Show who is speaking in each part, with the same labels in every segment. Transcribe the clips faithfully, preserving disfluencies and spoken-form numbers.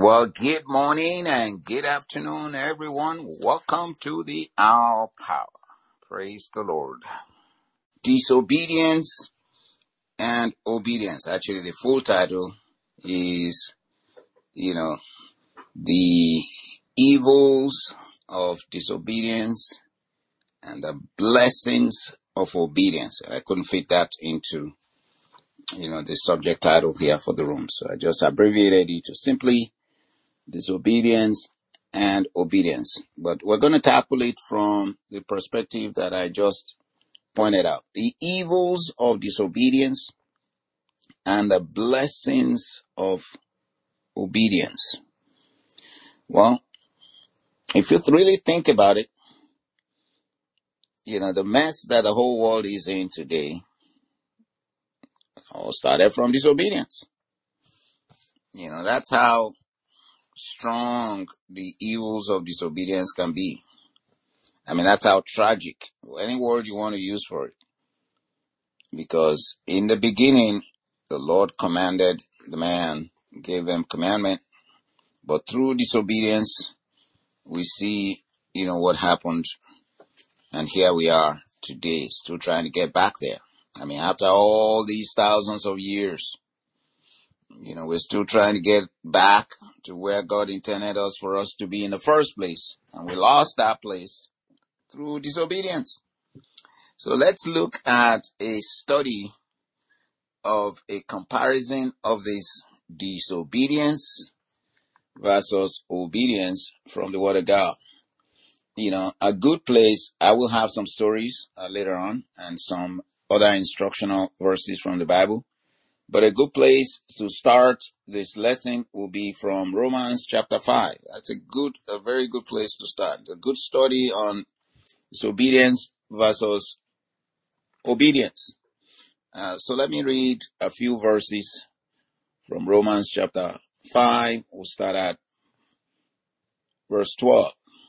Speaker 1: Well, good morning and good afternoon, everyone. Welcome to the Hour Power. Praise the Lord. Disobedience and obedience. Actually, the full title is, you know, the evils of disobedience and the blessings of obedience. I couldn't fit that into, you know, the subject title here for the room. So I just abbreviated it to simply disobedience and obedience. But we're going to tackle it from the perspective that I just pointed out. The evils of disobedience and the blessings of obedience. Well, if you really think about it, you know, the mess that the whole world is in today all started from disobedience. You know, that's how strong the evils of disobedience can be. I mean, that's how tragic, any word you want to use for it. Because in the beginning, the Lord commanded the man, gave him commandment. But through disobedience, we see, you know, what happened. And here we are today, still trying to get back there. I mean, after all these thousands of years, you know, we're still trying to get back to where God intended us for us to be in the first place. And we lost that place through disobedience. So let's look at a study of a comparison of this disobedience versus obedience from the Word of God. You know, a good place, I will have some stories uh, later on and some other instructional verses from the Bible. But a good place to start this lesson will be from Romans chapter five. That's a good, a very good place to start. A good study on disobedience versus obedience. Uh, so let me read a few verses from Romans chapter five. We'll start at verse twelve.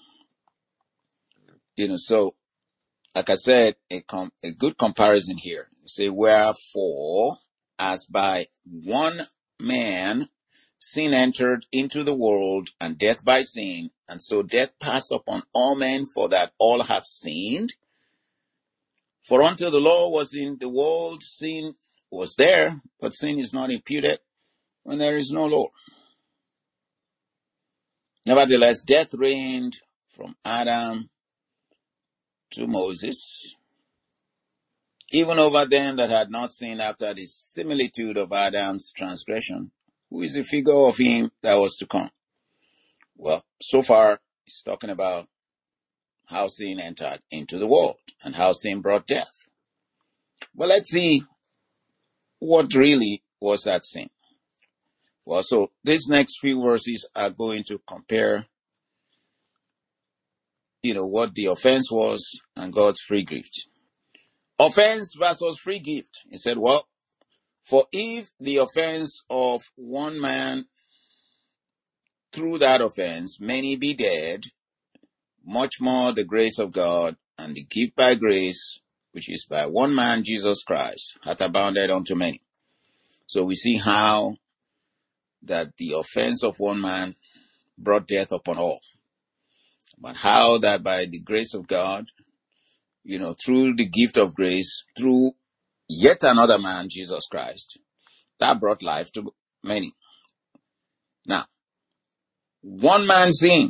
Speaker 1: You know, so, like I said, a, com- a good comparison here. You say, wherefore, as by one man sin entered into the world, and death by sin, and so death passed upon all men, for that all have sinned. For until the law was in the world, sin was there, but sin is not imputed when there is no law. Nevertheless, death reigned from Adam to Moses, even over them that had not sinned after the similitude of Adam's transgression, who is the figure of him that was to come. Well, so far, he's talking about how sin entered into the world and how sin brought death. Well, let's see what really was that sin. Well, so these next few verses are going to compare, you know, what the offense was and God's free gift. Offense versus free gift. He said, well, for if the offense of one man, through that offense, many be dead, much more the grace of God and the gift by grace, which is by one man, Jesus Christ, hath abounded unto many. So we see how that the offense of one man brought death upon all. But how that by the grace of God, you know, through the gift of grace, through yet another man, Jesus Christ, that brought life to many. Now, one man sinned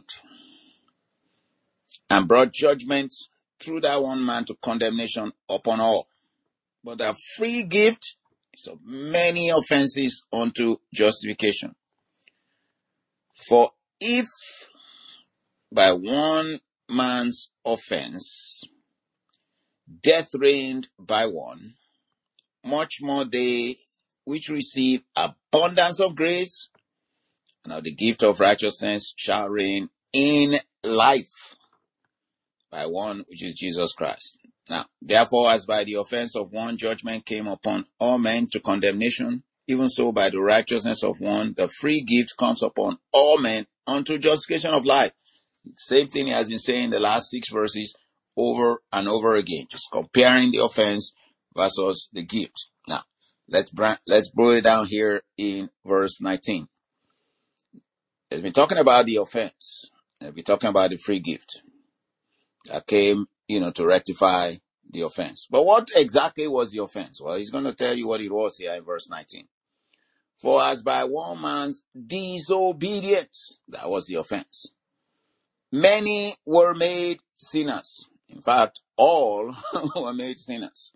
Speaker 1: and brought judgment through that one man to condemnation upon all. But the free gift is of many offenses unto justification. For if by one man's offense death reigned by one, much more they which receive abundance of grace and of the gift of righteousness shall reign in life by one, which is Jesus Christ. Now, therefore, as by the offense of one judgment came upon all men to condemnation, even so by the righteousness of one, the free gift comes upon all men unto justification of life. Same thing he has been saying in the last six verses over and over again, just comparing the offense versus the gift. Now, let's br- let's boil it down here in verse nineteen. It's been talking about the offense. It's been talking about the free gift that came, you know, to rectify the offense. But what exactly was the offense? Well, he's going to tell you what it was here in verse nineteen. For as by one man's disobedience, that was the offense, many were made sinners. In fact, all were made sinners.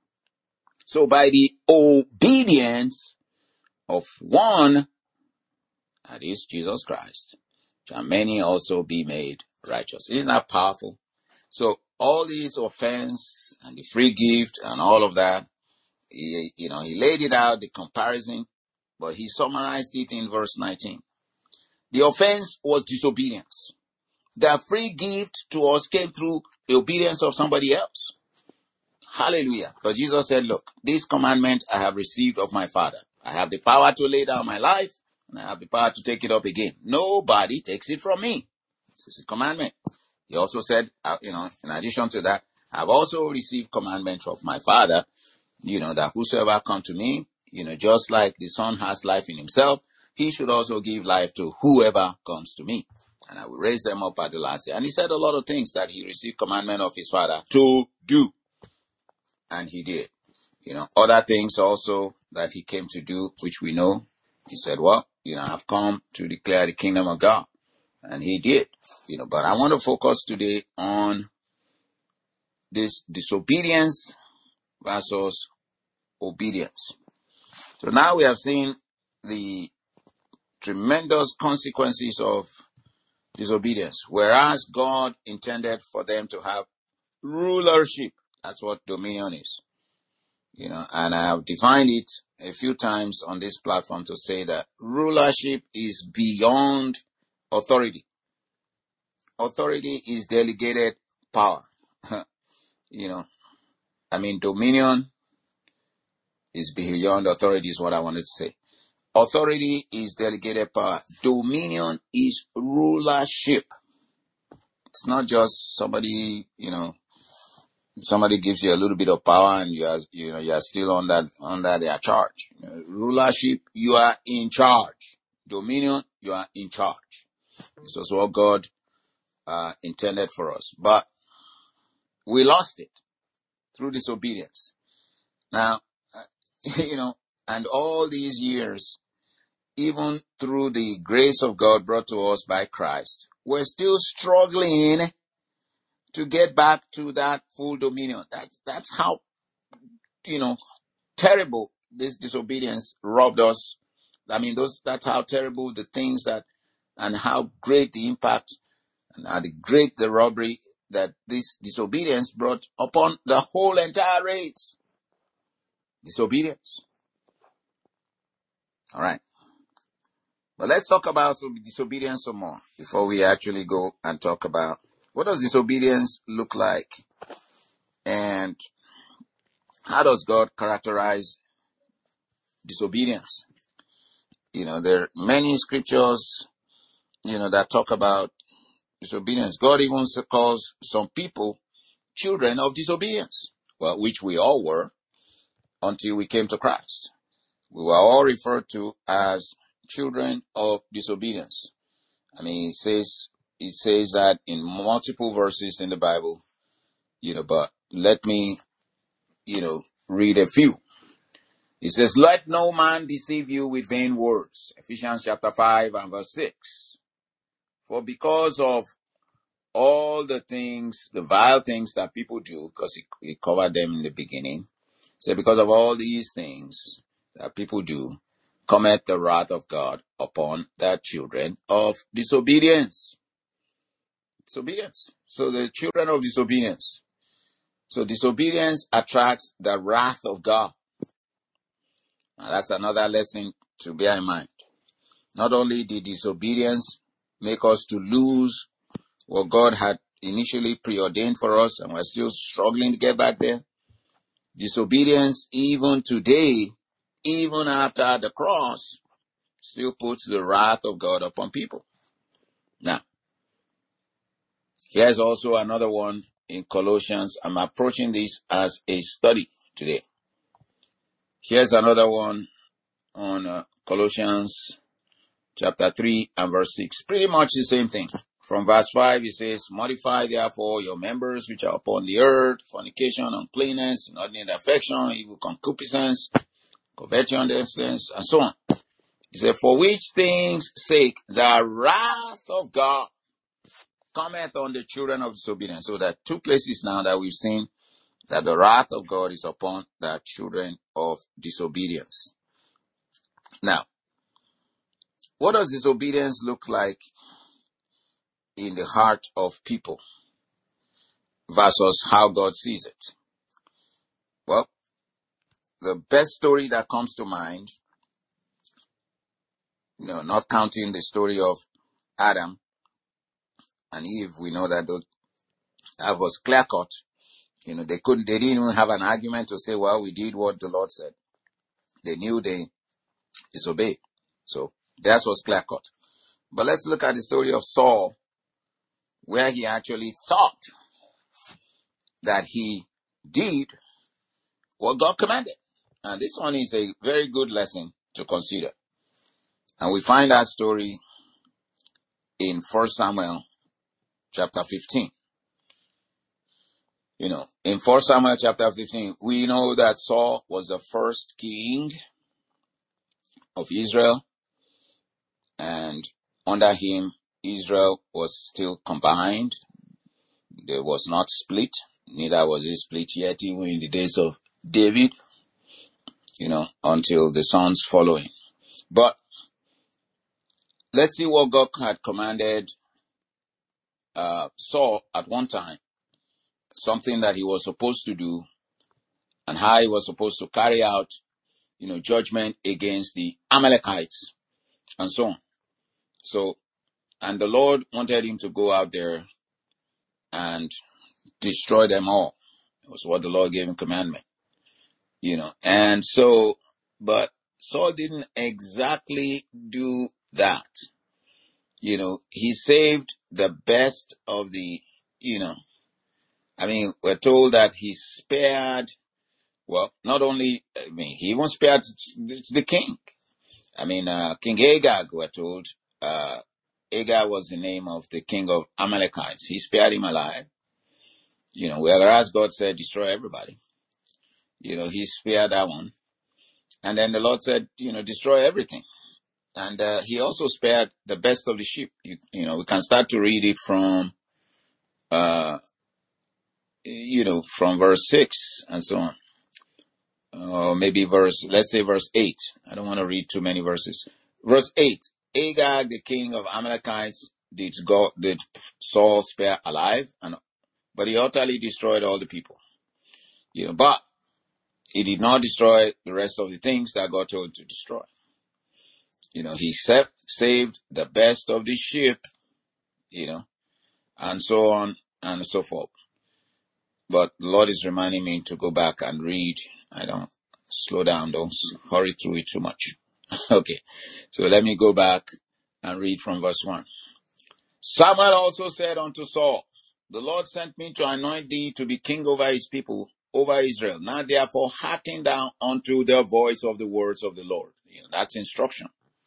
Speaker 1: So by the obedience of one, that is Jesus Christ, shall many also be made righteous. Isn't that powerful? So all these offense and the free gift and all of that, he, you know, he laid it out, the comparison, but he summarized it in verse nineteen. The offense was disobedience. The free gift to us came through the obedience of somebody else. Hallelujah. But Jesus said, look, this commandment I have received of my Father. I have the power to lay down my life, and I have the power to take it up again. Nobody takes it from me. This is a commandment. He also said, uh, you know, in addition to that, I've also received commandment of my Father, you know, that whosoever come to me, you know, just like the Son has life in himself, he should also give life to whoever comes to me. And I will raise them up at the last day. And he said a lot of things that he received commandment of his Father to do. And he did. You know, other things also that he came to do, which we know. He said, well, you know, I've come to declare the kingdom of God. And he did. You know, but I want to focus today on this disobedience versus obedience. So now we have seen the tremendous consequences of disobedience, whereas God intended for them to have rulership. That's what dominion is. You know, and I have defined it a few times on this platform to say that rulership is beyond authority. Authority is delegated power. You know, I mean, dominion is beyond authority is what I wanted to say. Authority is delegated power. Dominion is rulership. It's not just somebody, you know, somebody gives you a little bit of power and you are, you know, you are still under, under their charge. You know, rulership, you are in charge. Dominion, you are in charge. This was what God uh, intended for us. But we lost it through disobedience. Now, uh, you know, and all these years, even through the grace of God brought to us by Christ, we're still struggling to get back to that full dominion. That's, that's how, you know, terrible this disobedience robbed us. I mean, those, that's how terrible the things that, and how great the impact and how the great the robbery that this disobedience brought upon the whole entire race. Disobedience. All right. But let's talk about disobedience some more before we actually go and talk about what does disobedience look like and how does God characterize disobedience. You know, there are many scriptures, you know, that talk about disobedience. God even calls some people children of disobedience, well, which we all were until we came to Christ. We were all referred to as children of disobedience. I mean, it says, it says that in multiple verses in the Bible, you know, but let me, you know, read a few. It says, let no man deceive you with vain words. Ephesians chapter five and verse six. For because of all the things, the vile things that people do, because he, he covered them in the beginning. So because of all these things that people do, cometh the wrath of God upon the children of disobedience. Disobedience. So the children of disobedience. So disobedience attracts the wrath of God. Now that's another lesson to bear in mind. Not only did disobedience make us to lose what God had initially preordained for us, and we're still struggling to get back there. Disobedience, even today, even after the cross, still puts the wrath of God upon people. Now, here's also another one in Colossians. I'm approaching this as a study today. Here's another one on uh, Colossians chapter three and verse six. Pretty much the same thing. From verse five, it says, "Modify therefore your members which are upon the earth, fornication, uncleanness, inordinate affection, evil concupiscence, covetousness, and so on." He said, "For which things sake the wrath of God cometh on the children of disobedience." So there are two places now that we've seen that the wrath of God is upon the children of disobedience. Now, what does disobedience look like in the heart of people versus how God sees it? Well, the best story that comes to mind, you know, not counting the story of Adam and Eve, we know that those, that was clear cut. You know, they couldn't, they didn't even have an argument to say, well, we did what the Lord said. They knew they disobeyed. So that was clear cut. But let's look at the story of Saul, where he actually thought that he did what God commanded. And this one is a very good lesson to consider. And we find that story in First Samuel chapter fifteen. You know, in First Samuel chapter fifteen, we know that Saul was the first king of Israel. And under him, Israel was still combined. There was not split. Neither was it split yet, even in the days of David, you know, until the sons following. But let's see what God had commanded uh, Saul at one time, something that he was supposed to do, and how he was supposed to carry out, you know, judgment against the Amalekites and so on. So, and the Lord wanted him to go out there and destroy them all. It was what the Lord gave him commandment, you know. And so, but Saul didn't exactly do that. You know, he saved the best of the, you know, I mean, we're told that he spared, well, not only, I mean, he even spared the king. I mean, uh, King Agag, we're told, uh, Agag was the name of the king of Amalekites. He spared him alive. You know, whereas God said, destroy everybody. You know, he spared that one. And then the Lord said, you know, destroy everything. And uh, he also spared the best of the sheep. You, you know, we can start to read it from, uh, you know, from verse six and so on. Or maybe verse, let's say verse eight. I don't want to read too many verses. Verse eight. Agag, the king of Amalekites, did God, did Saul spare alive, and but he utterly destroyed all the people. You know, but he did not destroy the rest of the things that God told him to destroy. You know, he saved, saved the best of the sheep, you know, and so on and so forth. But the Lord is reminding me to go back and read. I don't slow down, don't hurry through it too much. Okay, so let me go back and read from verse one. Samuel also said unto Saul, the Lord sent me to anoint thee to be king over his people, over Israel. Now therefore hearken thou unto the voice of the words of the Lord. You know, that's instruction.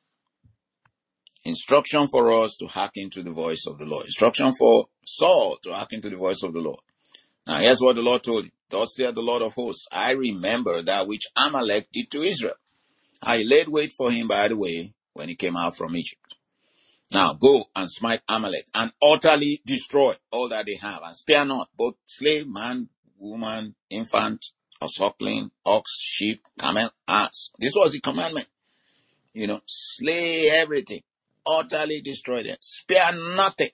Speaker 1: Instruction for us to hearken to the voice of the Lord. Instruction for Saul to hearken to the voice of the Lord. Now here's what the Lord told him. Thus saith the Lord of hosts, I remember that which Amalek did to Israel. I laid wait for him by the way when he came out from Egypt. Now go and smite Amalek and utterly destroy all that they have, and spare not, both slave, man, woman, infant, or suckling, ox, sheep, camel, ass. This was the commandment. You know, slay everything, utterly destroy them, spare nothing.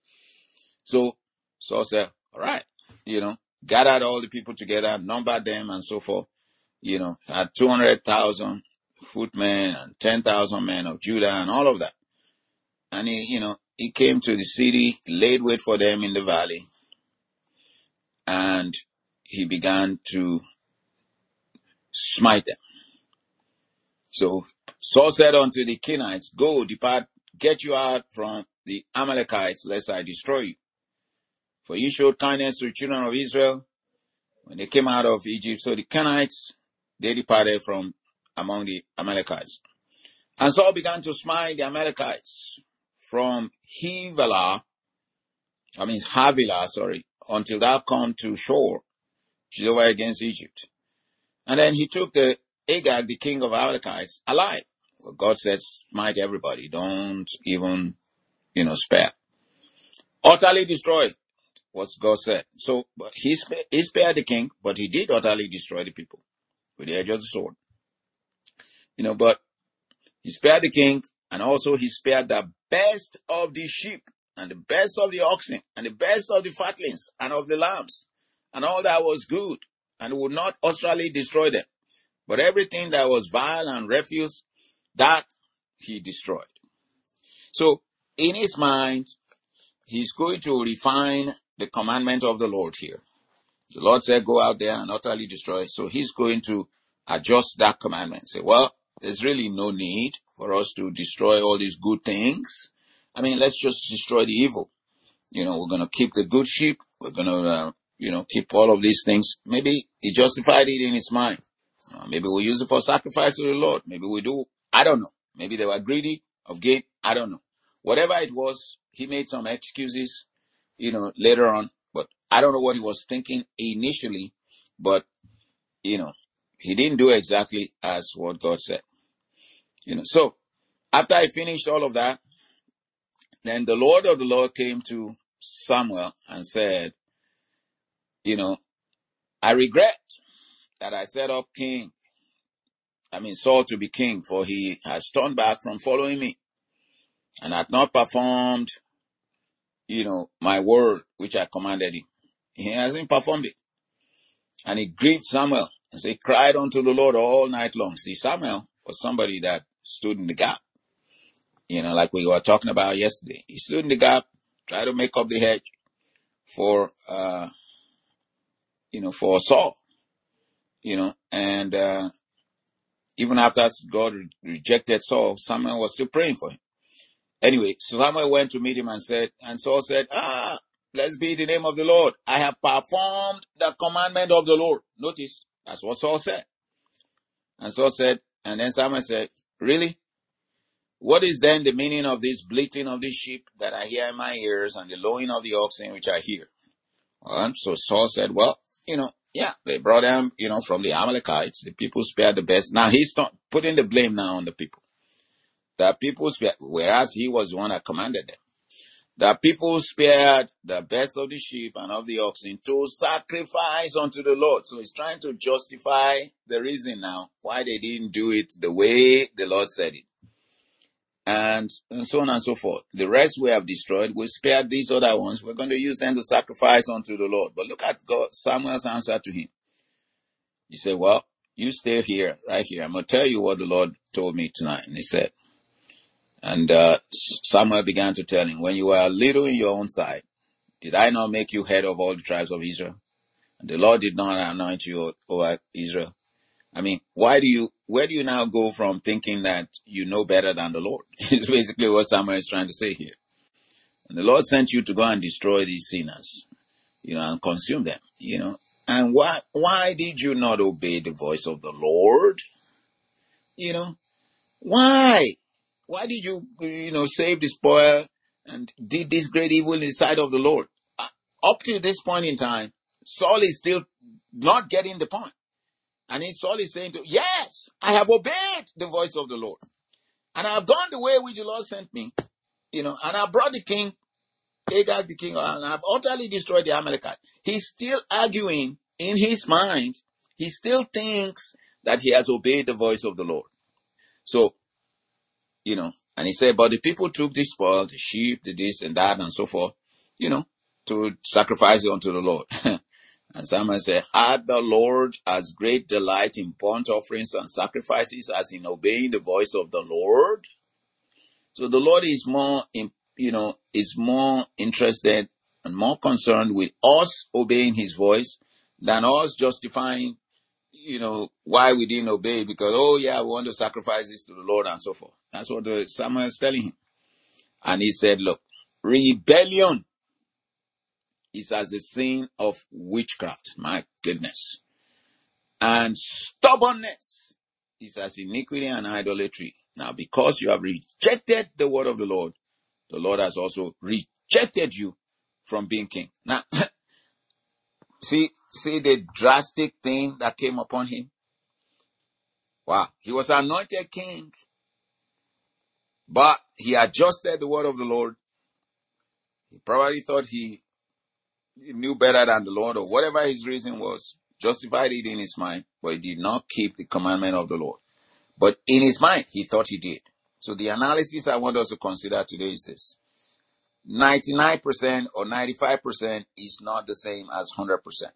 Speaker 1: So Saul said, all right, you know, gathered all the people together, numbered them and so forth. You know, had two hundred thousand footmen and ten thousand men of Judah and all of that. And he, you know, he came to the city, laid wait for them in the valley, and he began to smite them. So Saul said unto the Kenites, go, depart, get you out from the Amalekites, lest I destroy you. For you showed kindness to the children of Israel when they came out of Egypt. So the Kenites, they departed from among the Amalekites. And Saul began to smite the Amalekites from Havilah, I mean Havilah, sorry, until thou come to shore, which is over against Egypt. And then he took the Agag, the king of Amalekites, alive. Well, God said, smite everybody. Don't even, you know, spare. Utterly destroy, what God said. So he spared, he spared the king, but he did utterly destroy the people with the edge of the sword. You know, but he spared the king, and also he spared the best of the sheep, and the best of the oxen, and the best of the fatlings, and of the lambs, and all that was good, and would not utterly destroy them. But everything that was vile and refuse, that he destroyed. So, in his mind, he's going to refine the commandment of the Lord here. The Lord said, go out there and utterly destroy. So he's going to adjust that commandment. Say, well, there's really no need for us to destroy all these good things. I mean, let's just destroy the evil. You know, we're going to keep the good sheep. We're going to, uh, you know, keep all of these things. Maybe he justified it in his mind. Uh, maybe we use it for sacrifice to the Lord. Maybe we do. I don't know. Maybe they were greedy of gain. I don't know. Whatever it was, he made some excuses, you know, later on. But I don't know what he was thinking initially. But, you know, he didn't do exactly as what God said. You know, so after I finished all of that, then the Lord of the Lord came to Samuel and said, you know, I regret that I set up king, I mean Saul to be king, for he has turned back from following me and had not performed, you know, my word which I commanded him. He hasn't performed it. And it grieved Samuel. And so he cried unto the Lord all night long. See, Samuel was somebody that stood in the gap. You know, like we were talking about yesterday. He stood in the gap, tried to make up the hedge for, uh, you know, for Saul. You know, and uh, even after God re- rejected Saul, Samuel was still praying for him. Anyway, Samuel went to meet him and said, and Saul said, ah, blessed be the name of the Lord. I have performed the commandment of the Lord. Notice, that's what Saul said. And Saul said, and then Samuel said, really? What is then the meaning of this bleating of the sheep that I hear in my ears and the lowing of the oxen which I hear? Well, so Saul said, well, you know, yeah, they brought them, you know, from the Amalekites. The people spared the best. Now he's not putting the blame now on the people. The people spared, whereas he was the one that commanded them. The people spared the best of the sheep and of the oxen to sacrifice unto the Lord. So he's trying to justify the reason now why they didn't do it the way the Lord said it. And, and so on and so forth. The rest we have destroyed. We spared these other ones. We're going to use them to sacrifice unto the Lord. But look at God, Samuel's answer to him. He said, well, you stay here, right here. I'm going to tell you what the Lord told me tonight. And he said, and uh, Samuel began to tell him, when you were little in your own sight, did I not make you head of all the tribes of Israel? And the Lord did not anoint you over Israel. I mean, why do you, where do you now go from thinking that you know better than the Lord? It's basically what Samuel is trying to say here. And the Lord sent you to go and destroy these sinners, you know, and consume them, you know. And why, why did you not obey the voice of the Lord? You know, why? Why did you, you know, save the spoil and did this great evil in the sight of the Lord? Uh, up to this point in time, Saul is still not getting the point. And Saul is saying to, yes, I have obeyed the voice of the Lord. And I have gone the way which the Lord sent me, you know, and I brought the king, Agag the king, and I have utterly destroyed the Amalekite. He's still arguing in his mind. He still thinks that he has obeyed the voice of the Lord. So, you know, and he said, but the people took the spoil, the sheep, the this and that and so forth, you know, to sacrifice it unto the Lord. And Samuel said, had the Lord as great delight in burnt offerings and sacrifices as in obeying the voice of the Lord? So the Lord is more, in, you know, is more interested and more concerned with us obeying his voice than us justifying, you know, why we didn't obey because, oh yeah, we want to sacrifice this to the Lord and so forth. That's what the Samuel is telling him. And he said, look, rebellion is as the sin of witchcraft. My goodness. And stubbornness is as iniquity and idolatry. Now, because you have rejected the word of the Lord, the Lord has also rejected you from being king. Now, see, see the drastic thing that came upon him? Wow. He was anointed king, but he adjusted the word of the Lord. He probably thought he knew better than the Lord, or whatever his reason was, justified it in his mind, but he did not keep the commandment of the Lord. But in his mind, he thought he did. So the analysis I want us to consider today is this. ninety-nine percent or ninety-five percent is not the same as one hundred percent.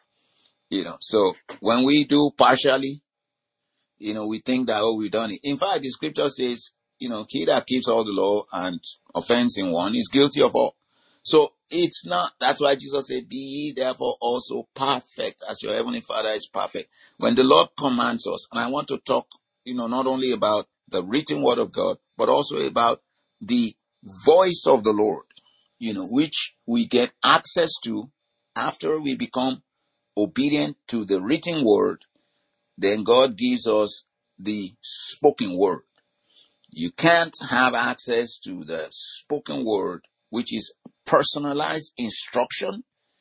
Speaker 1: You know, so when we do partially, you know, we think that, oh, we've done it. In fact, the scripture says, you know, he that keeps all the law and offends in one is guilty of all. So it's not, that's why Jesus said, be ye therefore also perfect as your heavenly Father is perfect. When the Lord commands us, and I want to talk, you know, not only about the written word of God, but also about the voice of the Lord, you know, which we get access to after we become obedient to the written word. Then God gives us the spoken word. You can't have access to the spoken word, which is personalized instruction,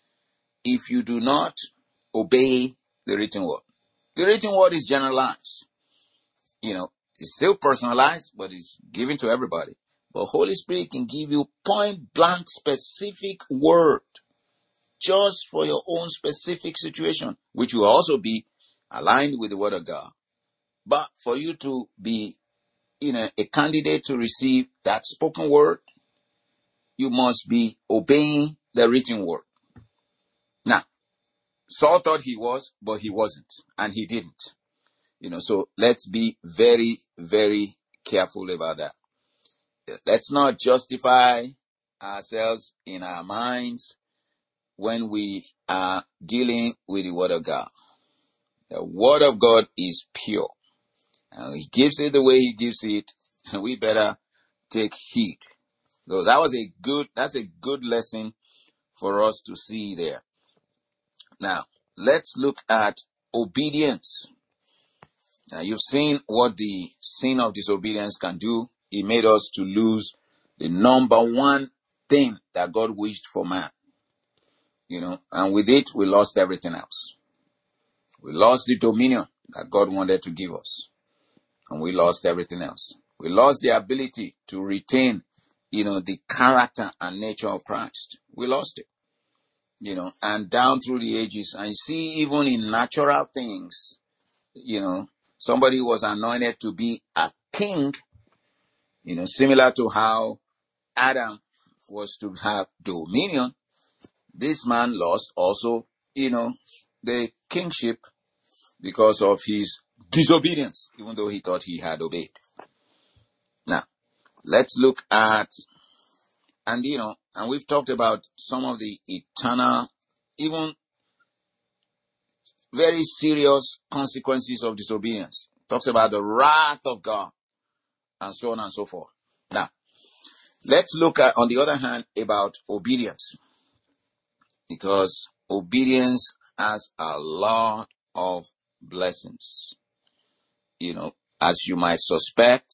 Speaker 1: if you do not obey the written word. The written word is generalized. You know, it's still personalized, but it's given to everybody. But Holy Spirit can give you point blank specific word just for your own specific situation, which will also be aligned with the word of God. But for you to be, you know, a candidate to receive that spoken word, you must be obeying the written word. Now, Saul thought he was, but he wasn't, and he didn't. You know, so let's be very, very careful about that. Let's not justify ourselves in our minds when we are dealing with the word of God. The word of God is pure. And he gives it the way he gives it, and we better take heed. So that was a good, that's a good lesson for us to see there. Now, let's look at obedience. Now, you've seen what the sin of disobedience can do. It made us to lose the number one thing that God wished for man. You know, and with it, we lost everything else. We lost the dominion that God wanted to give us. And we lost everything else. We lost the ability to retain, you know, the character and nature of Christ. We lost it. You know, and down through the ages, and you see even in natural things, you know, somebody was anointed to be a king, you know, similar to how Adam was to have dominion. This man lost also, you know, the kingship because of his disobedience, even though he thought he had obeyed. Now, let's look at, and you know, and we've talked about some of the eternal, even very serious consequences of disobedience. Talks about the wrath of God and so on and so forth. Now, let's look at, on the other hand, about obedience, because obedience has a lot of blessings. You know, as you might suspect,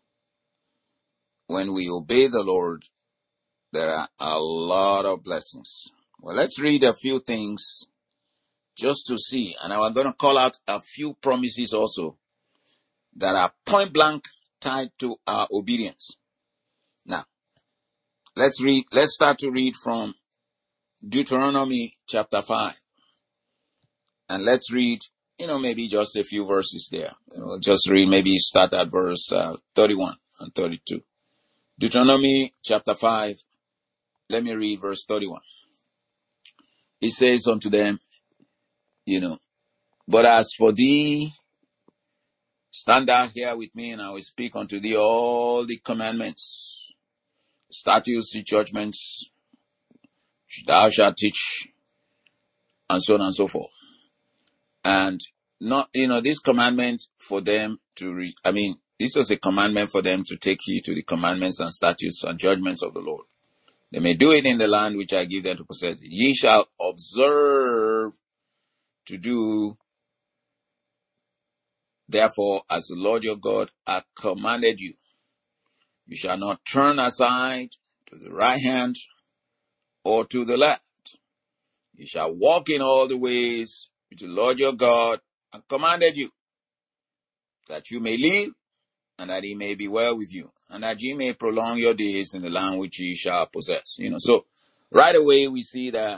Speaker 1: when we obey the Lord, there are a lot of blessings. Well, let's read a few things just to see, and I'm going to call out a few promises also that are point blank tied to our obedience. Now, let's read, let's start to read from Deuteronomy chapter five. And let's read, you know, maybe just a few verses there. You know, just read, maybe start at verse uh, thirty-one and thirty-two. Deuteronomy chapter five, let me read verse thirty-one. It says unto them, you know, but as for thee, stand thou here with me, and I will speak unto thee all the commandments, statutes, the judgments, which thou shalt teach, and so on and so forth. And not, you know, this commandment for them to read, I mean, this was a commandment for them to take heed to the commandments and statutes and judgments of the Lord. They may do it in the land which I give them to possess. Ye shall observe to do Therefore, as the Lord your God hath commanded you, you shall not turn aside to the right hand or to the left. You shall walk in all the ways which the Lord your God hath commanded you, that you may live, and that he may be well with you, and that ye may prolong your days in the land which ye shall possess. You know, so right away we see that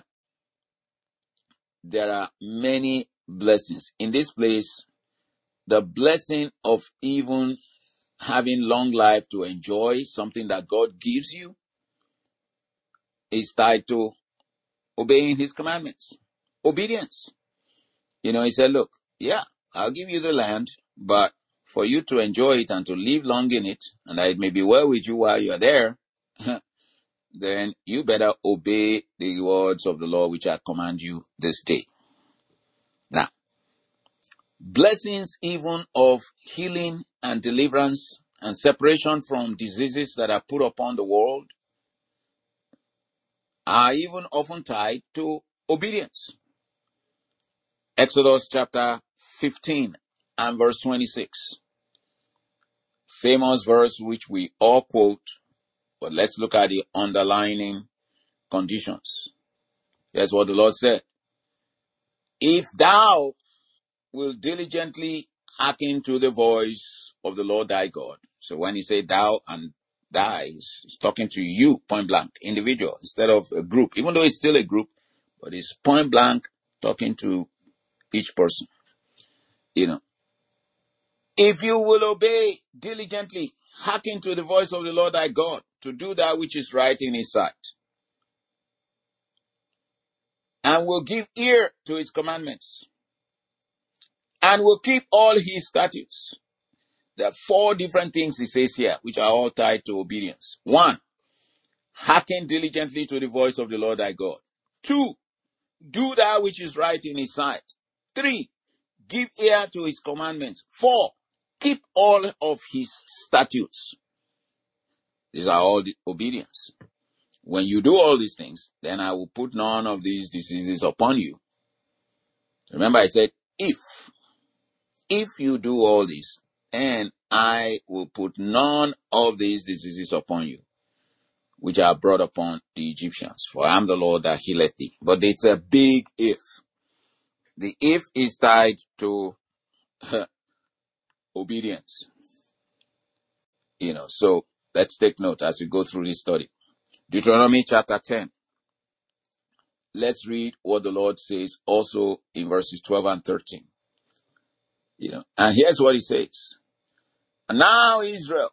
Speaker 1: there are many blessings. In this place, the blessing of even having long life to enjoy something that God gives you is tied to obeying his commandments. Obedience. You know, he said, look, yeah, I'll give you the land, but for you to enjoy it and to live long in it, and that it may be well with you while you're there, then you better obey the words of the Lord which I command you this day. Now, blessings even of healing and deliverance and separation from diseases that are put upon the world are even often tied to obedience. Exodus chapter fifteen and verse twenty-six. Famous verse which we all quote, but let's look at the underlying conditions. Here's what the Lord said. If thou will diligently hearken to the voice of the Lord thy God. So when he said thou and thy, he's talking to you, point blank, individual, instead of a group, even though it's still a group, but it's point blank talking to each person. You know, if you will obey diligently, hearken to the voice of the Lord thy God, to do that which is right in his sight, and will give ear to his commandments, and will keep all his statutes. There are four different things he says here, which are all tied to obedience. One, hearken diligently to the voice of the Lord thy God. Two, do that which is right in his sight. Three, give ear to his commandments. Four, keep all of his statutes. These are all the obedience. When you do all these things, then I will put none of these diseases upon you. Remember I said, if, if you do all this, then I will put none of these diseases upon you, which are brought upon the Egyptians. For I am the Lord that healeth thee. But it's a big if. The if is tied to uh, obedience. You know, so let's take note as we go through this study. Deuteronomy chapter ten. Let's read what the Lord says also in verses twelve and thirteen. You know, and here's what he says. And now, Israel,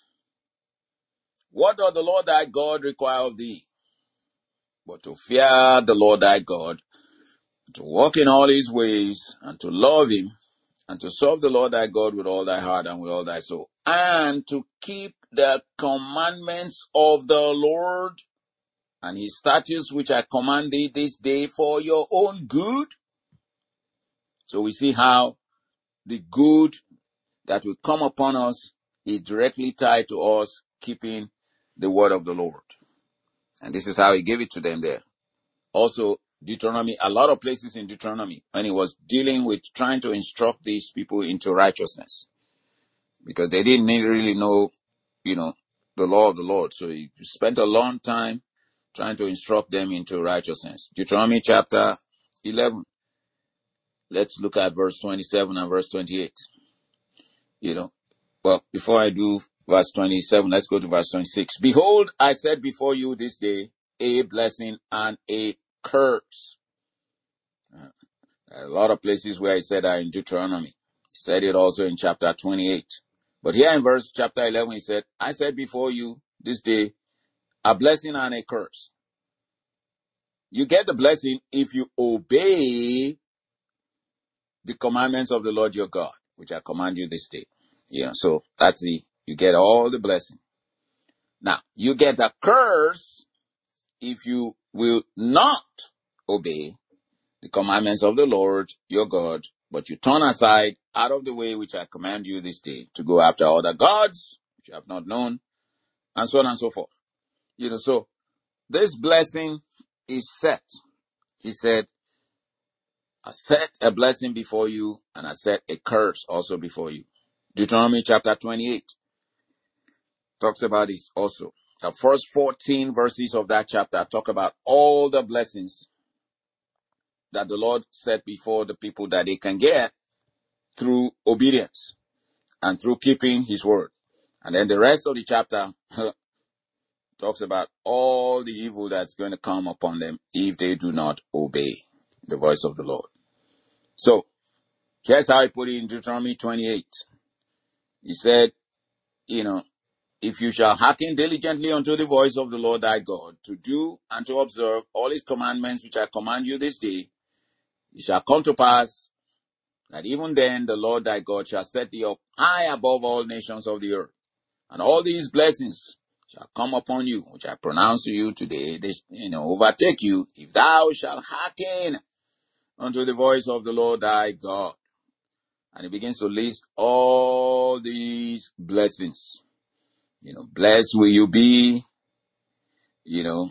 Speaker 1: what doth the Lord thy God require of thee? But to fear the Lord thy God, to walk in all his ways, and to love him, and to serve the Lord thy God with all thy heart and with all thy soul, and to keep the commandments of the Lord and his statutes which I command thee this day for your own good. So we see how the good that will come upon us is directly tied to us keeping the word of the Lord. And this is how he gave it to them there. Also, Deuteronomy, a lot of places in Deuteronomy, when he was dealing with trying to instruct these people into righteousness, because they didn't really know, you know, the law of the Lord. So he spent a long time trying to instruct them into righteousness. Deuteronomy chapter eleven. Let's look at verse twenty-seven and verse twenty-eight. You know, well, before I do verse twenty-seven, let's go to verse twenty-six. Behold, I set before you this day a blessing and a curse. Uh, a lot of places where he said that in Deuteronomy. He said it also in chapter twenty-eight. But here in verse chapter eleven, he said, I set before you this day a blessing and a curse. You get the blessing if you obey the commandments of the Lord your God, which I command you this day. Yeah, so that's the, you get all the blessing. Now, you get the curse if you will not obey the commandments of the Lord your God, but you turn aside out of the way which I command you this day to go after other gods, which you have not known, and so on and so forth. You know, so this blessing is set. He said, I set a blessing before you, and I set a curse also before you. Deuteronomy chapter twenty-eight talks about this also. The first fourteen verses of that chapter talk about all the blessings that the Lord set before the people that they can get through obedience and through keeping his word. And then the rest of the chapter talks about all the evil that's going to come upon them if they do not obey the voice of the Lord. So, here's how he put it in Deuteronomy twenty-eight. He said, you know, if you shall hearken diligently unto the voice of the Lord thy God, to do and to observe all his commandments which I command you this day, it shall come to pass that even then the Lord thy God shall set thee up high above all nations of the earth. And all these blessings shall come upon you, which I pronounce to you today, they, you know, overtake you, if thou shalt hearken unto the voice of the Lord thy God. And he begins to list all these blessings. You know, blessed will you be, you know,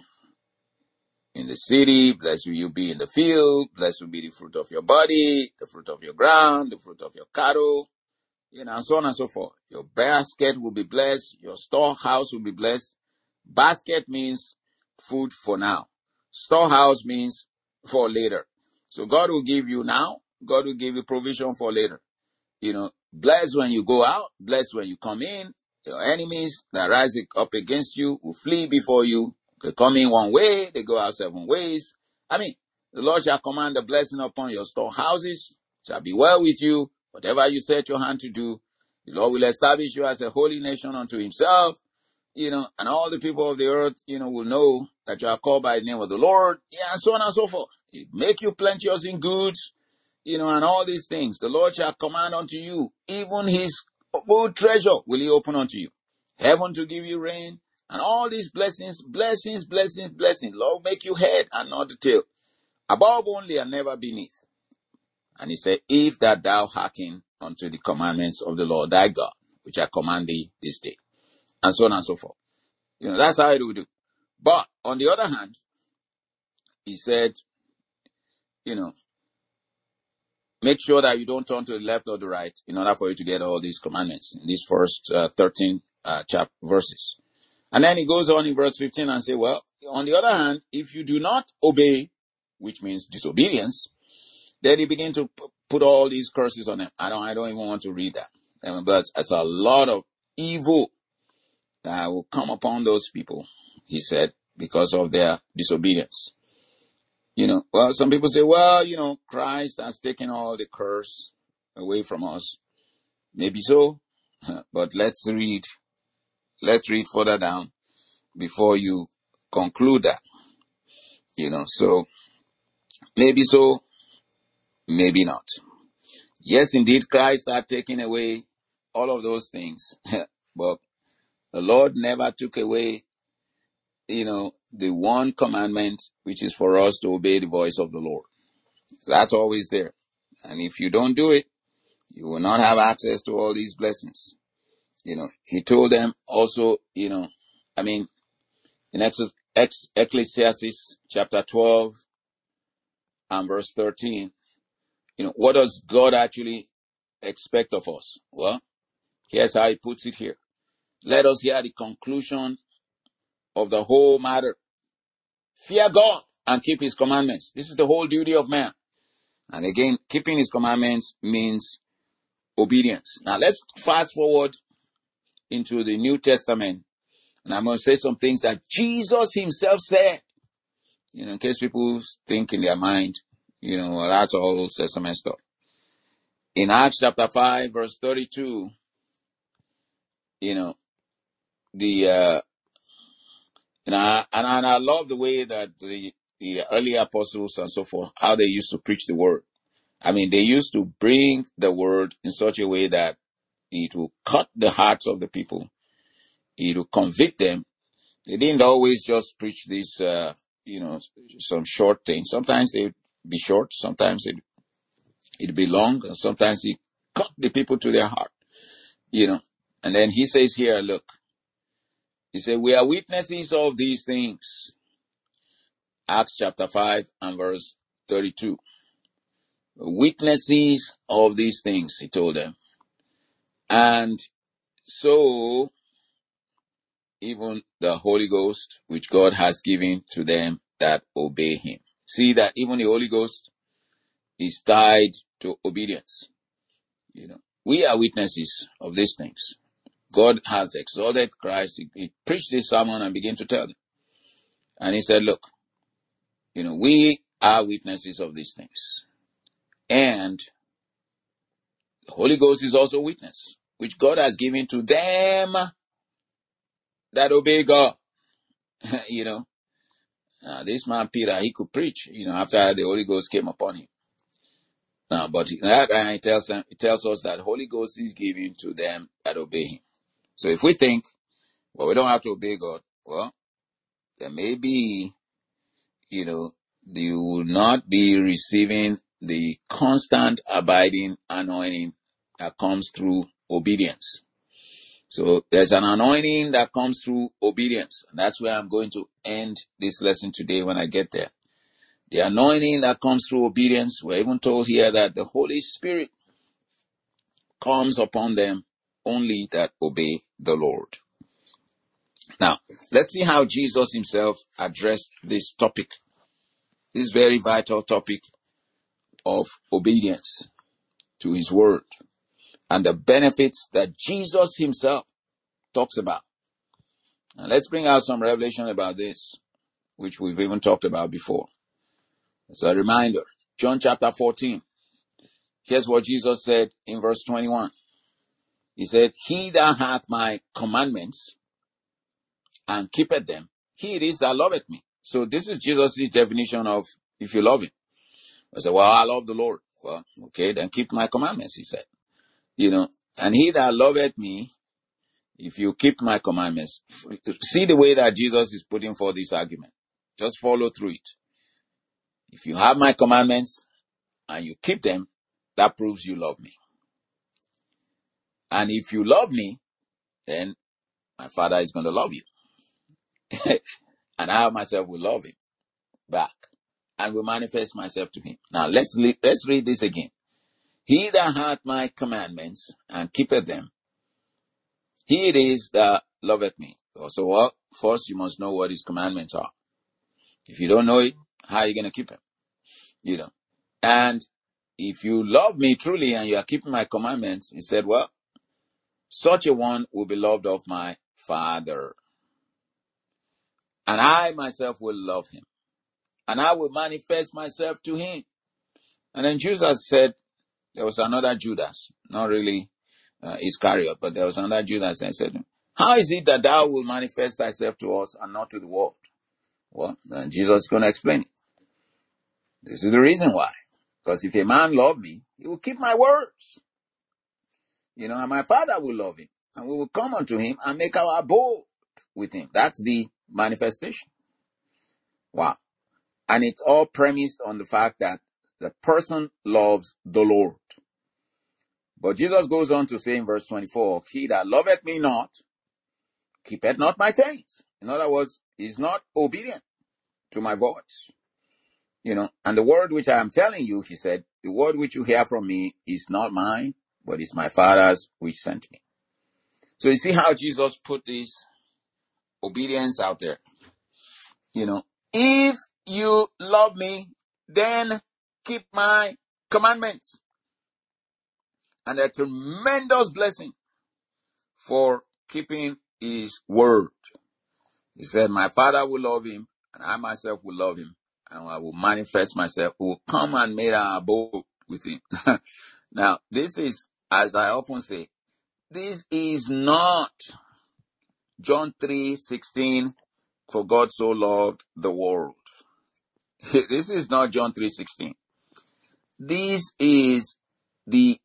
Speaker 1: in the city, blessed will you be in the field, blessed will be the fruit of your body, the fruit of your ground, the fruit of your cattle, you know, and so on and so forth. Your basket will be blessed, your storehouse will be blessed. Basket means food for now. Storehouse means for later. So God will give you now, God will give you provision for later. You know, blessed when you go out, blessed when you come in. Your enemies that rise up against you will flee before you. They come in one way, they go out seven ways. I mean, the Lord shall command a blessing upon your storehouses, shall be well with you. Whatever you set your hand to do, the Lord will establish you as a holy nation unto himself. You know, and all the people of the earth, you know, will know that you are called by the name of the Lord. Yeah, and so on and so forth. It make you plenteous in goods, you know, and all these things. The Lord shall command unto you, even his good treasure will he open unto you. Heaven to give you rain, and all these blessings, blessings, blessings, blessings. Lord, make you head and not the tail. Above only and never beneath. And he said, if that thou hearken unto the commandments of the Lord thy God, which I command thee this day. And so on and so forth. You know, that's how it would do. But on the other hand, he said, you know, make sure that you don't turn to the left or the right in order for you to get all these commandments in these first uh, thirteen uh, chap verses. And then he goes on in verse fifteen and say, well, on the other hand, if you do not obey, which means disobedience, then he begins to p- put all these curses on them. I don't, I don't even want to read that. I mean, but it's a lot of evil that will come upon those people, he said, because of their disobedience. You know, well, some people say, well, you know, Christ has taken all the curse away from us. Maybe so, but let's read, let's read further down before you conclude that. You know, so maybe so, maybe not. Yes, indeed, Christ had taken away all of those things, but the Lord never took away, you know, the one commandment, which is for us to obey the voice of the Lord. That's always there. And if you don't do it, you will not have access to all these blessings. You know, he told them also, you know, I mean, in Ecclesiastes chapter twelve and verse thirteen, you know, what does God actually expect of us? Well, here's how he puts it here. Let us hear the conclusion of the whole matter. Fear God and keep his commandments. This is the whole duty of man. And again, keeping his commandments means obedience. Now let's fast forward into the New Testament. And I'm going to say some things that Jesus himself said. You know, in case people think in their mind, you know, well, that's all Old Testament stuff. In Acts chapter five, verse thirty-two, you know, the, uh, and I, and I, and I love the way that the, the early apostles and so forth, how they used to preach the word. I mean, they used to bring the word in such a way that it will cut the hearts of the people. It will convict them. They didn't always just preach this, uh, you know, some short things. Sometimes they'd be short. Sometimes it, it'd be long. And sometimes it cut the people to their heart, you know. And then he says here, look, he said, we are witnesses of these things. Acts chapter five and verse thirty-two. witnesses of these things, he told them. And so, even the Holy Ghost, which God has given to them that obey him. See that even the Holy Ghost is tied to obedience. You know, we are witnesses of these things. God has exalted Christ. He, he preached this sermon and began to tell them. And he said, look, you know, we are witnesses of these things. And the Holy Ghost is also a witness, which God has given to them that obey God. You know, uh, this man Peter, he could preach, you know, after the Holy Ghost came upon him. Uh, but that uh, it tells them, it tells us that Holy Ghost is given to them that obey him. So if we think, well, we don't have to obey God, well, there may be, you know, you will not be receiving the constant abiding anointing that comes through obedience. So there's an anointing that comes through obedience. And that's where I'm going to end this lesson today when I get there. The anointing that comes through obedience, we're even told here that the Holy Spirit comes upon them only that obey the Lord. Now, let's see how Jesus himself addressed this topic, this very vital topic of obedience to his word and the benefits that Jesus himself talks about. Now, let's bring out some revelation about this, which we've even talked about before. As a reminder, John chapter fourteen. Here's what Jesus said in verse twenty-one. He said, he that hath my commandments and keepeth them, he it is that loveth me. So this is Jesus' definition of if you love him. I said, well, I love the Lord. Well, okay, then keep my commandments, he said. You know, and he that loveth me, if you keep my commandments. See the way that Jesus is putting forth this argument. Just follow through it. If you have my commandments and you keep them, that proves you love me. And if you love me, then my Father is going to love you. And I myself will love him back and will manifest myself to him. Now let's le- let's read this again. He that hath my commandments and keepeth them, he it is that loveth me. So well, first you must know what his commandments are. If you don't know it, how are you going to keep them? You know. And if you love me truly and you are keeping my commandments, he said, well, such a one will be loved of my Father. And I myself will love him. And I will manifest myself to him. And then Jesus said, there was another Judas, not really uh, Iscariot, but there was another Judas, and said, how is it that thou will manifest thyself to us and not to the world? Well, then Jesus is going to explain it. This is the reason why. Because if a man love me, he will keep my words. You know, and my Father will love him. And we will come unto him and make our abode with him. That's the manifestation. Wow. And it's all premised on the fact that the person loves the Lord. But Jesus goes on to say in verse twenty-four, he that loveth me not, keepeth not my sayings. In other words, he's not obedient to my voice. You know, and the word which I am telling you, he said, the word which you hear from me is not mine, but is my Father's which sent me. So you see how Jesus put this obedience out there. You know, if you love me, then keep my commandments. And a tremendous blessing for keeping his word. He said, my Father will love him, and I myself will love him, and I will manifest myself, who will come and make our abode with him. Now, this is, as I often say, this is not John three sixteen, for God so loved the world. This is not John three sixteen. This is the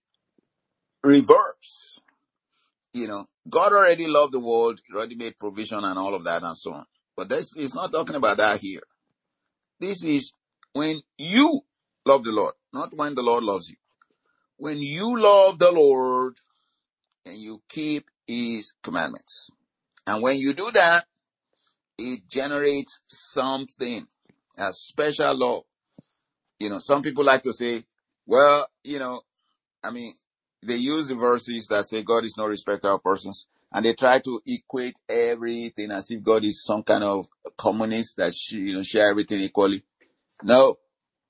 Speaker 1: reverse. You know, God already loved the world, he already made provision and all of that and so on. But this is not talking about that here. This is when you love the Lord, not when the Lord loves you. When you love the Lord and you keep his commandments. And when you do that, it generates something, a special love. You know, some people like to say Well, you know, I mean, they use the verses that say God is no respecter of persons, and they try to equate everything as if God is some kind of communist that sh- you know share everything equally. No,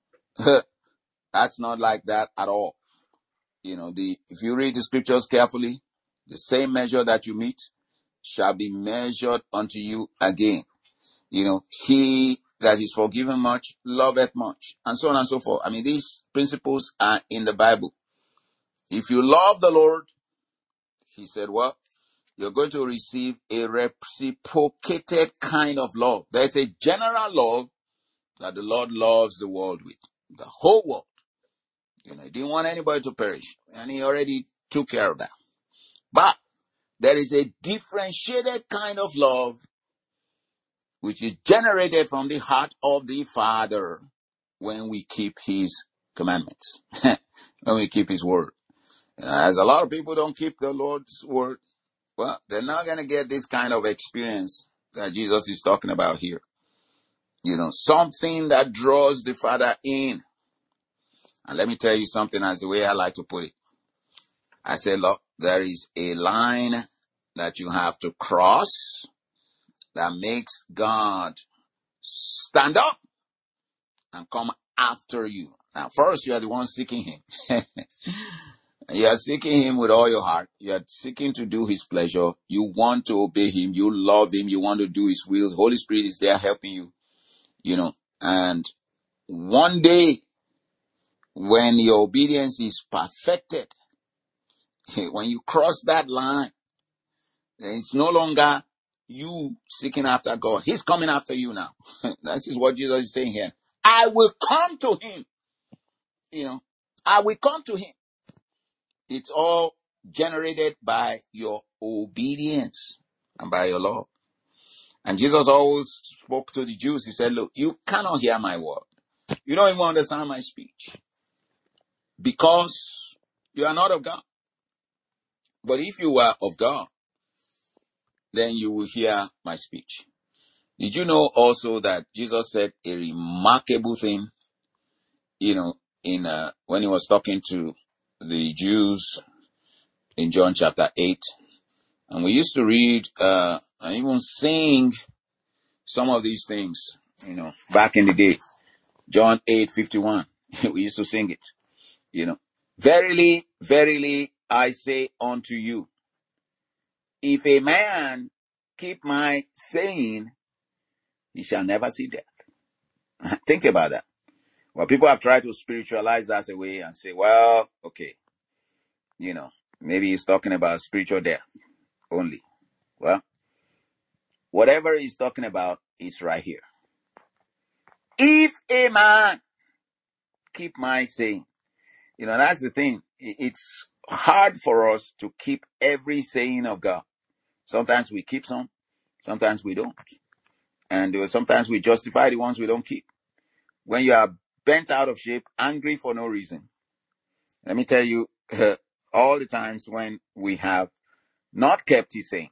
Speaker 1: that's not like that at all. You know, the if you read the scriptures carefully, the same measure that you meet shall be measured unto you again. You know, he that is forgiven much loveth much, and so on and so forth. I mean, these principles are in the Bible. If you love the Lord, he said, well, you're going to receive a reciprocated kind of love. There's a general love that the Lord loves the world with, the whole world. You know, he didn't want anybody to perish, and he already took care of that. But there is a differentiated kind of love which is generated from the heart of the Father when we keep his commandments, when we keep his word. As a lot of people don't keep the Lord's word, well, they're not going to get this kind of experience that Jesus is talking about here. You know, something that draws the Father in. And let me tell you something as the way I like to put it. I say, look, there is a line that you have to cross that makes God stand up and come after you. Now, first, you are the one seeking him. You are seeking him with all your heart. You are seeking to do his pleasure. You want to obey him. You love him. You want to do his will. The Holy Spirit is there helping you, you know. And one day, when your obedience is perfected, when you cross that line, then it's no longer you seeking after God. He's coming after you now. This is what Jesus is saying here. I will come to him. You know, I will come to him. It's all generated by your obedience and by your love. And Jesus always spoke to the Jews. He said, look, you cannot hear my word. You don't even understand my speech because you are not of God. But if you were of God, then you will hear my speech. Did you know also that Jesus said a remarkable thing, you know, in uh, when he was talking to the Jews in John chapter eight? And we used to read uh, and even sing some of these things, you know, back in the day. John eight fifty-one, we used to sing it, you know. Verily, verily, I say unto you, if a man keep my saying, he shall never see death. Think about that. Well, people have tried to spiritualize that away and say, well, okay, you know, maybe he's talking about spiritual death only. Well, whatever he's talking about is right here. If a man keep my saying, you know, that's the thing. It's hard for us to keep every saying of God. Sometimes we keep some, sometimes we don't. And sometimes we justify the ones we don't keep. When you are bent out of shape, angry for no reason, let me tell you, uh, all the times when we have not kept his saying.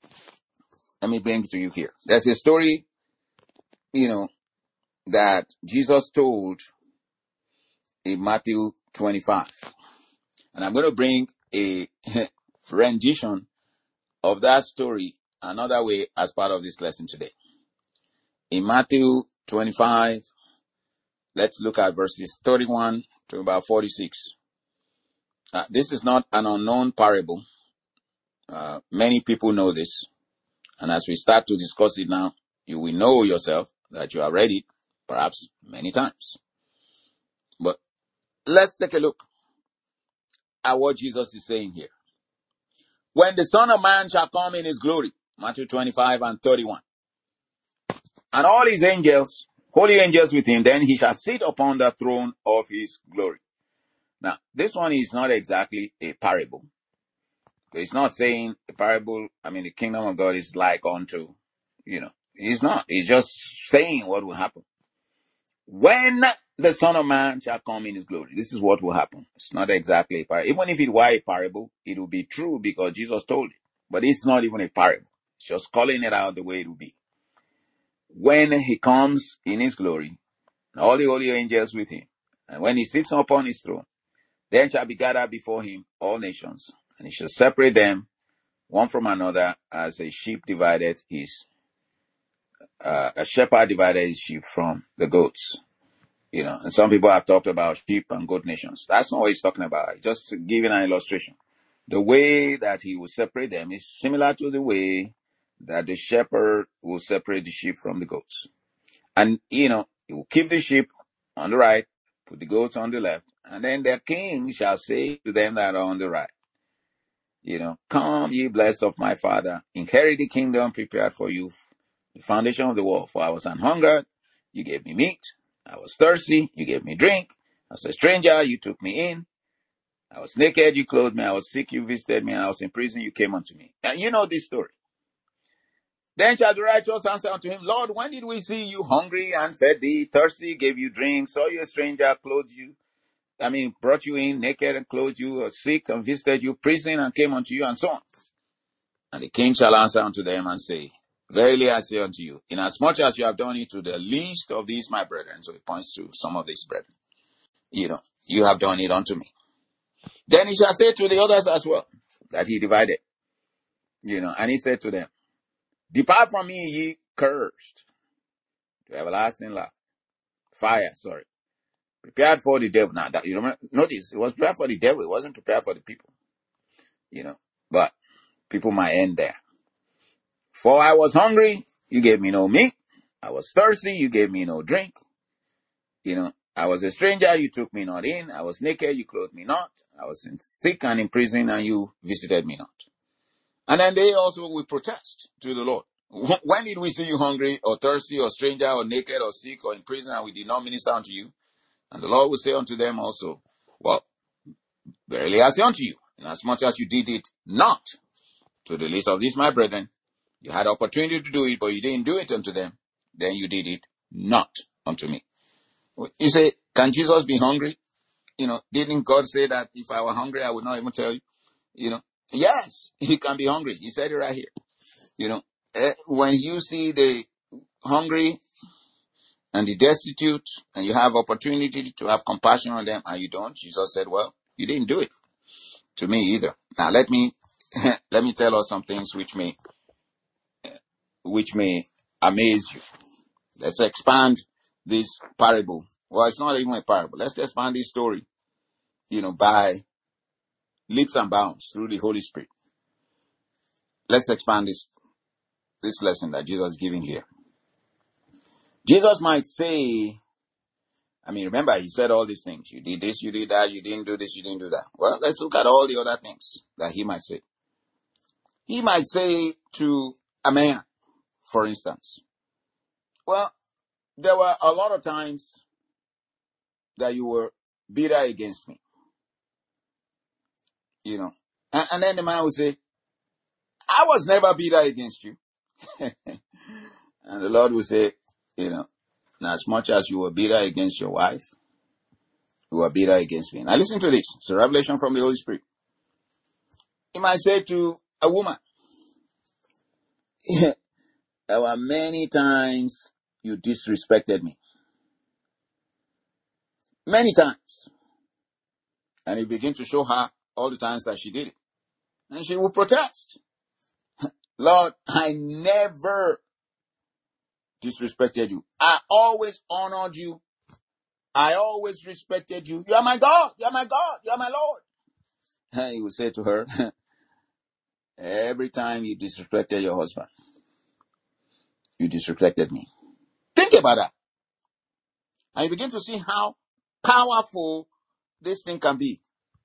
Speaker 1: Let me bring it to you here. There's a story, you know, that Jesus told in Matthew twenty-five. And I'm going to bring a rendition of that story another way as part of this lesson today. In Matthew twenty-five, let's look at verses thirty-one to about forty-six. Uh, this is not an unknown parable. Uh, many people know this. And as we start to discuss it now, you will know yourself that you have read it, perhaps many times. But let's take a look at what Jesus is saying here. When the Son of Man shall come in his glory, Matthew twenty-five and thirty-one, and all his angels, holy angels with him, then he shall sit upon the throne of his glory. Now, this one is not exactly a parable. It's not saying a parable, I mean, the kingdom of God is like unto, you know, it's not. It's just saying what will happen. When the Son of Man shall come in his glory, this is what will happen. It's not exactly a parable. Even if it were a parable, it will be true because Jesus told it. But it's not even a parable. It's just calling it out the way it will be. When he comes in his glory, all the holy angels with him, And when he sits upon his throne, then shall be gathered before him all nations, and he shall separate them one from another, as a sheep divided his, uh, a shepherd divided his sheep from the goats. You know, and some people have talked about sheep and goat nations. That's not what he's talking about. He's just giving an illustration. The way that he will separate them is similar to the way that the shepherd will separate the sheep from the goats. And, you know, he will keep the sheep on the right, put the goats on the left, and then their king shall say to them that are on the right, you know, come ye blessed of my father, inherit the kingdom prepared for you, the foundation of the world. For I was an hungered, you gave me meat. I was thirsty, you gave me drink. I was a stranger, you took me in. I was naked, you clothed me. I was sick, you visited me. And I was in prison, you came unto me. And you know this story. Then shall the righteous answer unto him, Lord, when did we see you hungry and fed thee, thirsty, gave you drink, saw you a stranger, clothed you, I mean, brought you in naked and clothed you, or sick and visited you, prison and came unto you, and so on. And the king shall answer unto them and say, verily I say unto you, inasmuch as you have done it to the least of these my brethren, so he points to some of these brethren, you know, you have done it unto me. Then he shall say to the others as well, that he divided, you know, and he said to them, depart from me, ye cursed, to everlasting life, fire, sorry, prepared for the devil. Now, that, you remember, notice, it was prepared for the devil, it wasn't prepared for the people, you know, but people might end there. For I was hungry, you gave me no meat. I was thirsty, you gave me no drink. You know, I was a stranger, you took me not in. I was naked, you clothed me not. I was in sick and in prison, and you visited me not. And then they also will protest to the Lord. When did we see you hungry or thirsty or stranger or naked or sick or in prison, and we did not minister unto you? And the Lord will say unto them also, well, verily I say unto you, inasmuch as you did it not to the least of these my brethren, you had opportunity to do it, but you didn't do it unto them, then you did it not unto me. You say, can Jesus be hungry? You know, didn't God say that if I were hungry, I would not even tell you? You know, yes, he can be hungry. He said it right here. You know, eh, when you see the hungry and the destitute, and you have opportunity to have compassion on them, and you don't, Jesus said, well, you didn't do it to me either. Now, let me, let me tell us some things which may, which may amaze you. Let's expand this parable. Well, it's not even a parable. Let's expand this story, you know, by leaps and bounds through the Holy Spirit. Let's expand this, this lesson that Jesus is giving here. Jesus might say, I mean, remember, he said all these things. You did this, you did that, you didn't do this, you didn't do that. Well, let's look at all the other things that he might say. He might say to a man, for instance, well, there were a lot of times that you were bitter against me. You know, and, and then the man would say, I was never bitter against you. And the Lord would say, you know, as much as you were bitter against your wife, you were bitter against me. Now listen to this. It's a revelation from the Holy Spirit. He might say to a woman, there were many times you disrespected me. Many times. And he begin to show her all the times that she did it. And she will protest. Lord, I never disrespected you. I always honored you. I always respected you. You are my God. You are my God. You are my Lord. And he will say to her, every time you disrespected your husband, you disrespected me. Think about that. And you begin to see how powerful this thing can be.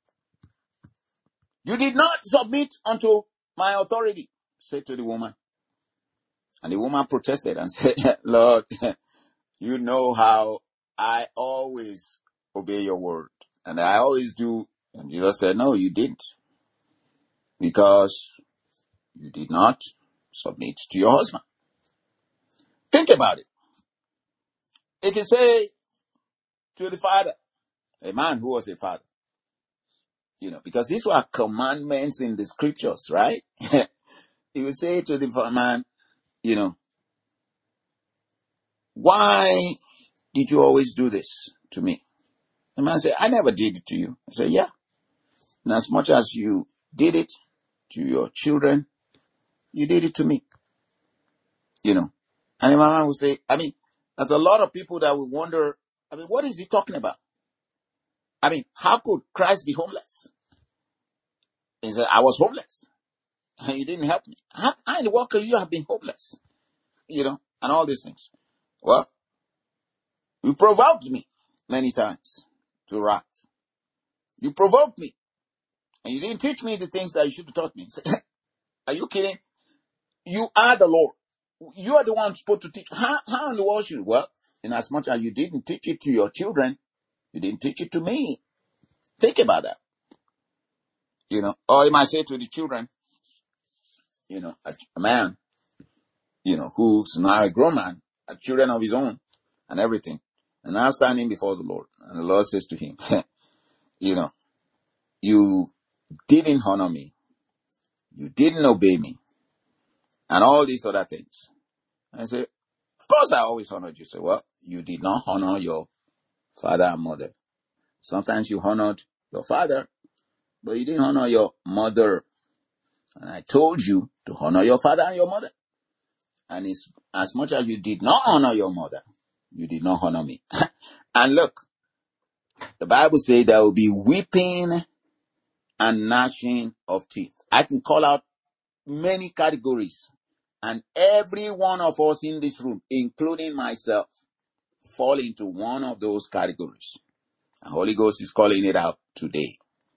Speaker 1: You did not submit unto my authority, said to the woman. And the woman protested and said, Lord, you know how I always obey your word. And I always do. And Jesus said, no, you didn't. Because you did not submit to your husband. Think about it. It can say to the father, a man who was a father, you know, because these were commandments in the scriptures, right? He would say to the man, you know, why did you always do this to me? The man said, I never did it to you. I said, yeah. And as much as you did it to your children, you did it to me. You know. And my man would say, I mean, there's a lot of people that would wonder, I mean, what is he talking about? I mean, how could Christ be homeless? He said, I was homeless. And you didn't help me. How, how in the world could you have been homeless? You know, and all these things. Well, you provoked me many times to wrath. You provoked me. And you didn't teach me the things that you should have taught me. Are you kidding? You are the Lord. You are the one supposed to teach. How, how in the world should, well, in as much as you didn't teach it to your children, you didn't teach it to me. Think about that. You know, or you might say to the children, you know, a, a man, you know, who's now a grown man, a children of his own and everything, and now standing before the Lord. And the Lord says to him, you know, you didn't honor me. You didn't obey me. And all these other things. I say, of course I always honored you. Say, well, you did not honor your father and mother. Sometimes you honored your father, but you didn't honor your mother. And I told you to honor your father and your mother. And it's, as much as you did not honor your mother, you did not honor me. And look, the Bible says there will be weeping and gnashing of teeth. I can call out many categories. And every one of us in this room, including myself, fall into one of those categories. The Holy Ghost is calling it out today.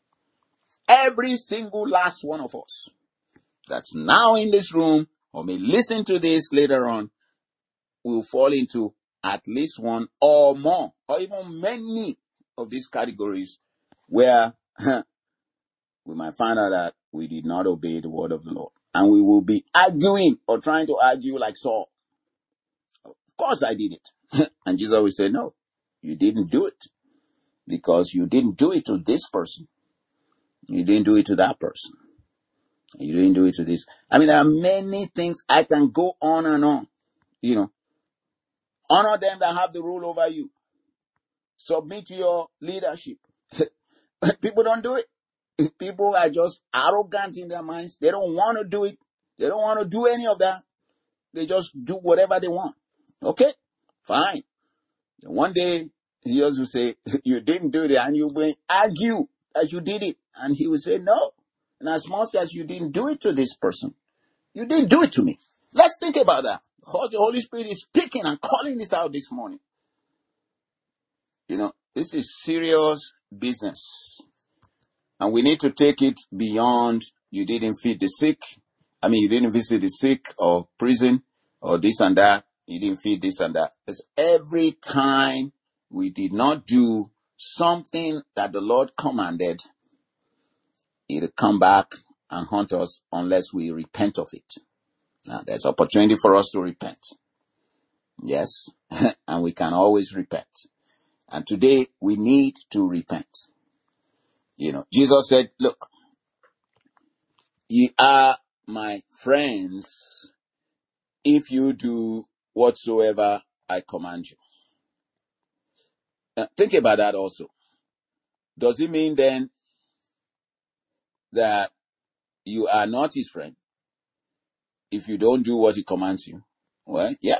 Speaker 1: Every single last one of us that's now in this room or may listen to this later on will fall into at least one or more or even many of these categories where we might find out that we did not obey the word of the Lord. And we will be arguing or trying to argue like Saul. Of course I did it. And Jesus will say, no, you didn't do it. Because you didn't do it to this person. You didn't do it to that person. You didn't do it to this. I mean, there are many things. I can go on and on. You know, honor them that have the rule over you. Submit to your leadership. People don't do it. People are just arrogant in their minds. They don't want to do it. They don't want to do any of that. They just do whatever they want. Okay? Fine. One day, he also say, you didn't do that, and you will argue that you did it. And he will say, no. And as much as you didn't do it to this person, you didn't do it to me. Let's think about that. Because the Holy Spirit is speaking and calling this out this morning. You know, this is serious business. And we need to take it beyond, you didn't feed the sick. I mean, you didn't visit the sick or prison or this and that. You didn't feed this and that. It's every time we did not do something that the Lord commanded, it'll come back and haunt us unless we repent of it. Now, there's opportunity for us to repent. Yes, and we can always repent. And today, we need to repent. You know, Jesus said, look, ye are my friends if you do whatsoever I command you. Now, think about that also. Does it mean then that you are not his friend if you don't do what he commands you? Well, yeah.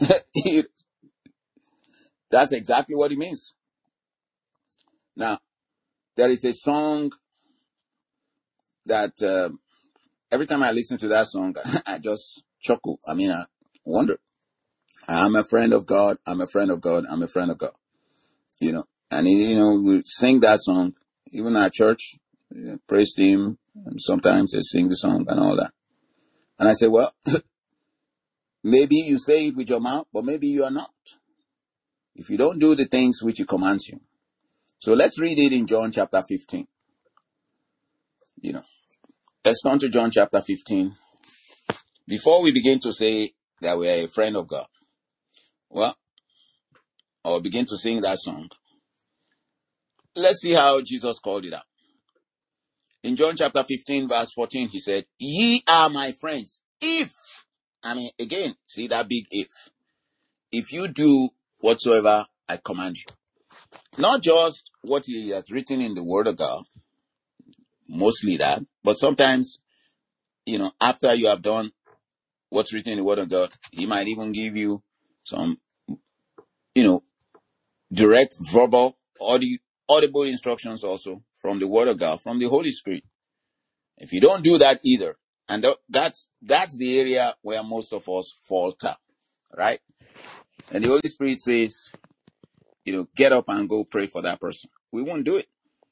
Speaker 1: That's exactly what it means. Now, there is a song that um, every time I listen to that song, I just chuckle. I mean, I wonder. I'm a friend of God. I'm a friend of God. I'm a friend of God. You know, and, you know, we sing that song, even at church, you know, praise him. And sometimes they sing the song and all that. And I say, well, maybe you say it with your mouth, but maybe you are not. If you don't do the things which he commands you. So let's read it in John chapter fifteen. You know, let's turn to John chapter fifteen. Before we begin to say that we are a friend of God, well, or begin to sing that song, let's see how Jesus called it out. In John chapter fifteen, verse fourteen, he said, ye are my friends. If, I mean, again, see that big if. If you do whatsoever I command you. Not just what he has written in the Word of God, mostly that, but sometimes, you know, after you have done what's written in the Word of God, he might even give you some, you know, direct verbal, audi- audible instructions also from the Word of God, from the Holy Spirit. If you don't do that either, and th- that's that's the area where most of us falter, right? And the Holy Spirit says, you know, get up and go pray for that person. We won't do it.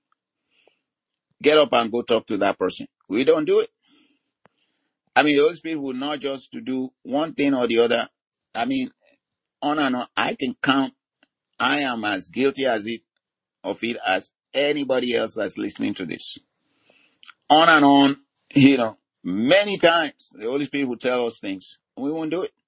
Speaker 1: Get up and go talk to that person. We don't do it. I mean, the Holy Spirit will not just to do one thing or the other. I mean, on and on. I can count. I am as guilty as it of it as anybody else that's listening to this. On and on, you know, many times the Holy Spirit will tell us things. And we won't do it.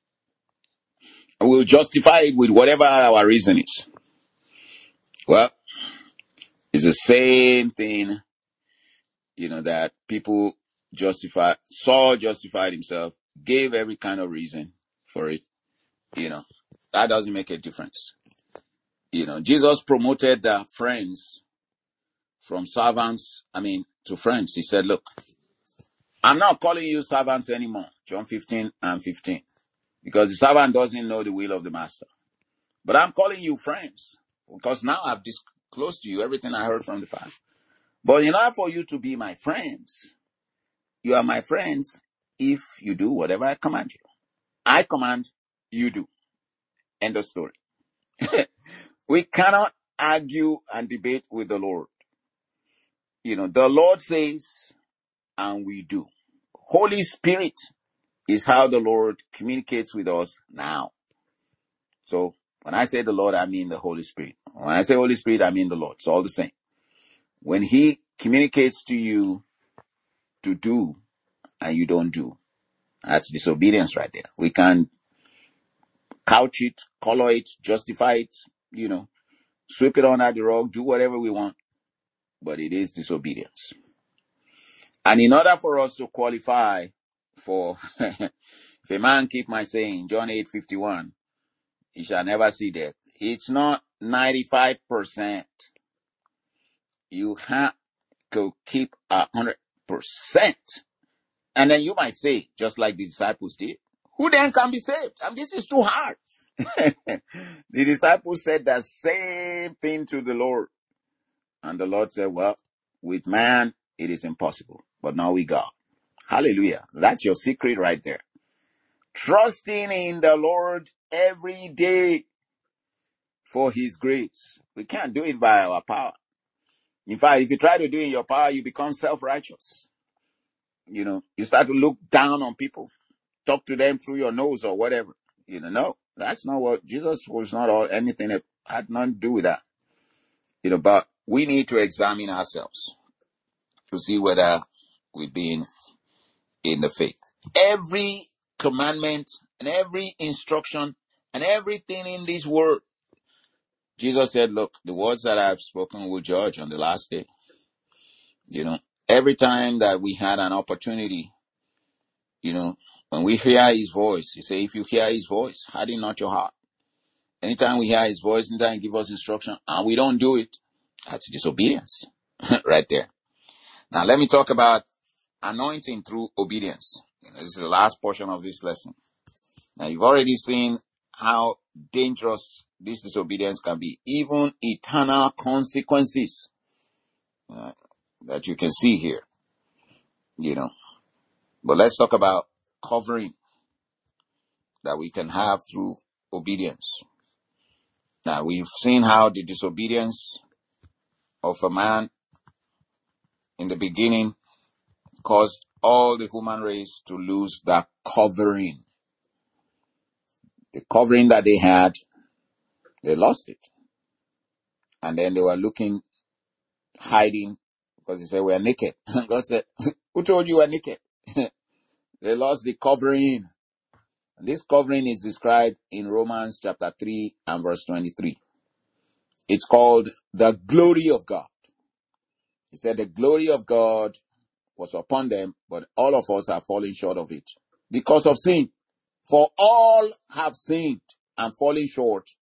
Speaker 1: And we'll justify it with whatever our reason is. Well, it's the same thing, you know, that people justify. Saul justified himself, gave every kind of reason for it. You know, that doesn't make a difference. You know, Jesus promoted the friends from servants, I mean, to friends. He said, look, I'm not calling you servants anymore. John fifteen and fifteen. Because the servant doesn't know the will of the master. But I'm calling you friends. Because now I've disclosed to you everything I heard from the Father. But in order for you to be my friends, you are my friends if you do whatever I command you. I command, you do. End of story. We cannot argue and debate with the Lord. You know, the Lord says, and we do. Holy Spirit is how the Lord communicates with us now. So when I say the Lord, I mean the Holy Spirit. When I say Holy Spirit, I mean the Lord. It's all the same. When he communicates to you to do and you don't do, that's disobedience right there. We can couch it, color it, justify it, you know, sweep it under the rug, do whatever we want, but it is disobedience. And in order for us to qualify for, if a man keep my saying, John eight fifty-one, he shall never see death. It's not ninety-five percent. You have to keep a hundred percent. And then you might say, just like the disciples did, who then can be saved? I mean, this is too hard. The disciples said the same thing to the Lord. And the Lord said, well, with man, it is impossible, but now with God. Hallelujah. That's your secret right there. Trusting in the Lord every day for his grace. We can't do it by our power. In fact, if you try to do it in your power, you become self-righteous. You know, you start to look down on people, talk to them through your nose or whatever. You know, no, that's not what Jesus was not all anything that had nothing to do with that. You know, but we need to examine ourselves to see whether we've been in the faith. Every commandment and every instruction and everything in this word, Jesus said, look, the words that I've spoken will judge on the last day. You know, every time that we had an opportunity, you know, when we hear his voice, he say, if you hear his voice, harden not your heart. Anytime we hear his voice, anytime he give us instruction, and we don't do it, that's disobedience right there. Now, let me talk about anointing through obedience. You know, this is the last portion of this lesson. Now, you've already seen how dangerous this disobedience can be, even eternal consequences uh, that you can see here, you know. But let's talk about covering that we can have through obedience. Now, we've seen how the disobedience of a man in the beginning caused all the human race to lose that covering. The covering that they had, they lost it. And then they were looking, hiding, because they said, we're naked. God said, who told you we're naked? They lost the covering. And this covering is described in Romans chapter three and verse twenty-three. It's called the glory of God. He said the glory of God was upon them, but all of us are falling short of it because of sin. For all have sinned and fallen short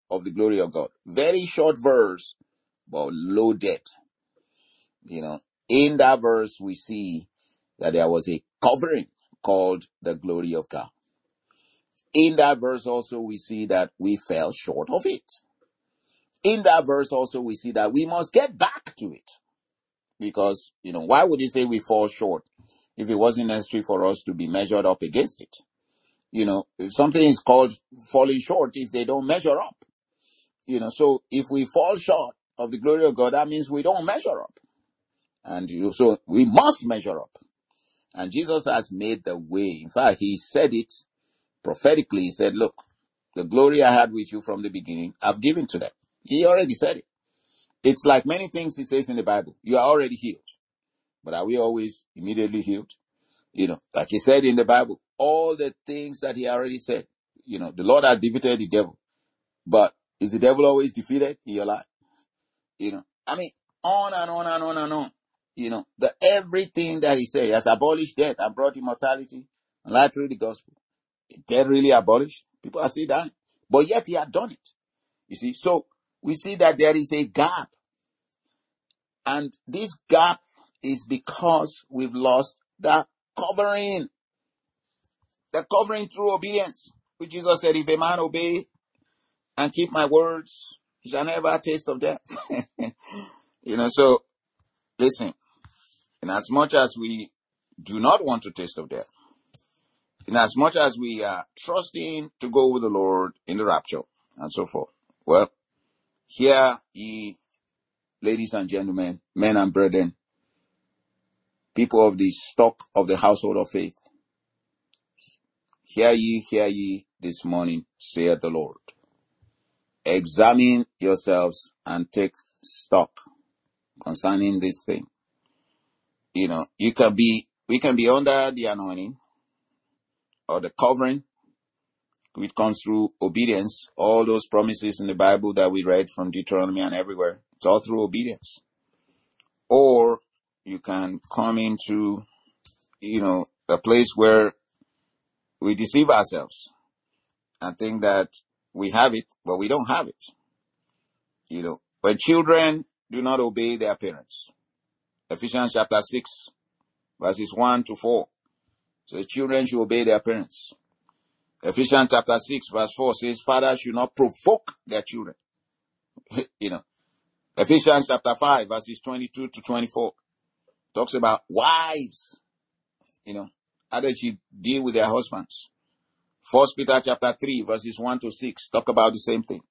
Speaker 1: of the glory of God. Very short verse, but loaded. You know, in that verse, we see that there was a covering called the glory of God. In that verse also, we see that we fell short of it. In that verse also, we see that we must get back to it. Because, you know, why would he say we fall short if it wasn't necessary for us to be measured up against it? You know, if something is called falling short if they don't measure up. You know, so if we fall short of the glory of God, that means we don't measure up. And you, so we must measure up. And Jesus has made the way. In fact, he said it prophetically. He said, look, the glory I had with you from the beginning, I've given to them. He already said it. It's like many things he says in the Bible. You are already healed. But are we always immediately healed? You know, like he said in the Bible, all the things that he already said, you know, the Lord has defeated the devil. But is the devil always defeated in your life? You know, I mean, on and on and on and on. You know, the everything that he said, he has abolished death and brought immortality and life through the gospel. Death really abolished? People are still dying. But yet he had done it. You see, so we see that there is a gap. And this gap is because we've lost the covering. The covering through obedience. Which Jesus said, if a man obey and keep my words, he shall never taste of death. You know, so listen, in as much as we do not want to taste of death, in as much as we are trusting to go with the Lord in the rapture and so forth, well, here ye, ladies and gentlemen, men and brethren, people of the stock of the household of faith, hear ye, hear ye this morning, saith the Lord. Examine yourselves and take stock concerning this thing. You know, you can be, we can be under the anointing or the covering, which comes through obedience. All those promises in the Bible that we read from Deuteronomy and everywhere, it's all through obedience. Or you can come into, you know, a place where we deceive ourselves and think that we have it, but we don't have it. You know, when children do not obey their parents, Ephesians chapter six, verses one to four. So the children should obey their parents. Ephesians chapter six, verse four says, fathers should not provoke their children. You know, Ephesians chapter five, verses twenty-two to twenty-four talks about wives, you know, how they should deal with their husbands. First Peter chapter three, verses one to six talk about the same thing,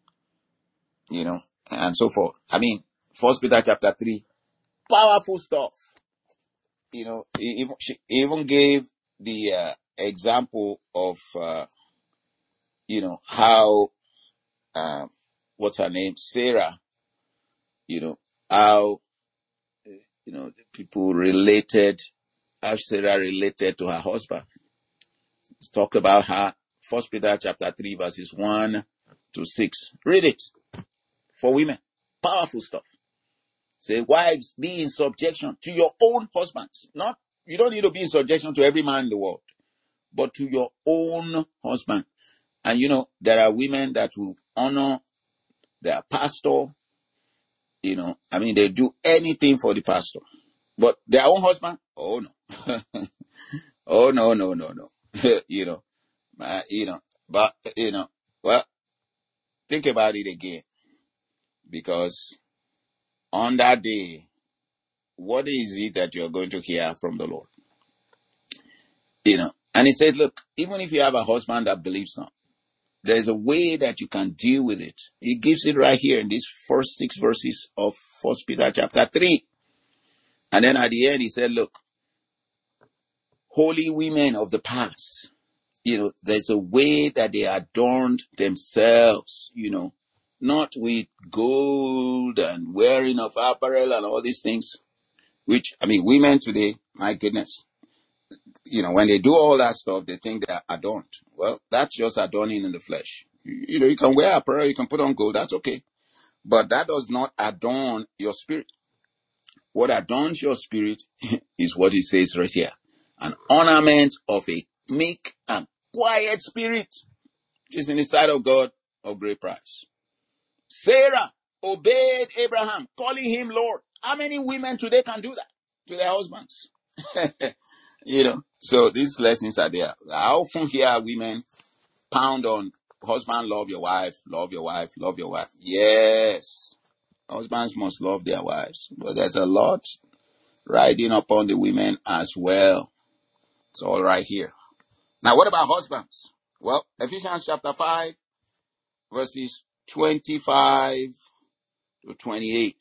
Speaker 1: you know, and so forth. I mean, First Peter chapter three, powerful stuff. You know, he even, she even gave the uh, example of, uh, you know, how, uh, what's her name? Sarah, you know, how, you know, the people related, how Sarah related to her husband. Let's talk about her. First Peter chapter three, verses one to six. Read it for women. Powerful stuff. Say, wives, be in subjection to your own husbands. Not, you don't need to be in subjection to every man in the world, but to your own husband. And you know, there are women that will honor their pastor. You know, I mean, they do anything for the pastor. But their own husband? Oh, no. Oh, no, no, no, no. You know, uh, you know, but, you know, well, think about it again. Because on that day, what is it that you're going to hear from the Lord? You know, and he said, look, even if you have a husband that believes not, there's a way that you can deal with it. He gives it right here in these first six verses of First Peter chapter three. And then at the end, he said, look, holy women of the past, you know, there's a way that they adorned themselves, you know, not with gold and wearing of apparel and all these things, which, I mean, women today, my goodness, you know, when they do all that stuff, they think they're adorned. Well, that's just adorning in the flesh. You, you know, you can wear apparel, you can put on gold, that's okay. But that does not adorn your spirit. What adorns your spirit is what it says right here. An ornament of a meek and quiet spirit, which is in the sight of God of great price. Sarah obeyed Abraham, calling him Lord. How many women today can do that to their husbands? You know, so these lessons are there. I often hear women pound on, husband, love your wife, love your wife, love your wife. Yes, husbands must love their wives, but there's a lot riding upon the women as well. It's all right here. Now, what about husbands? Well, Ephesians chapter five, verses twenty-five to twenty-eight.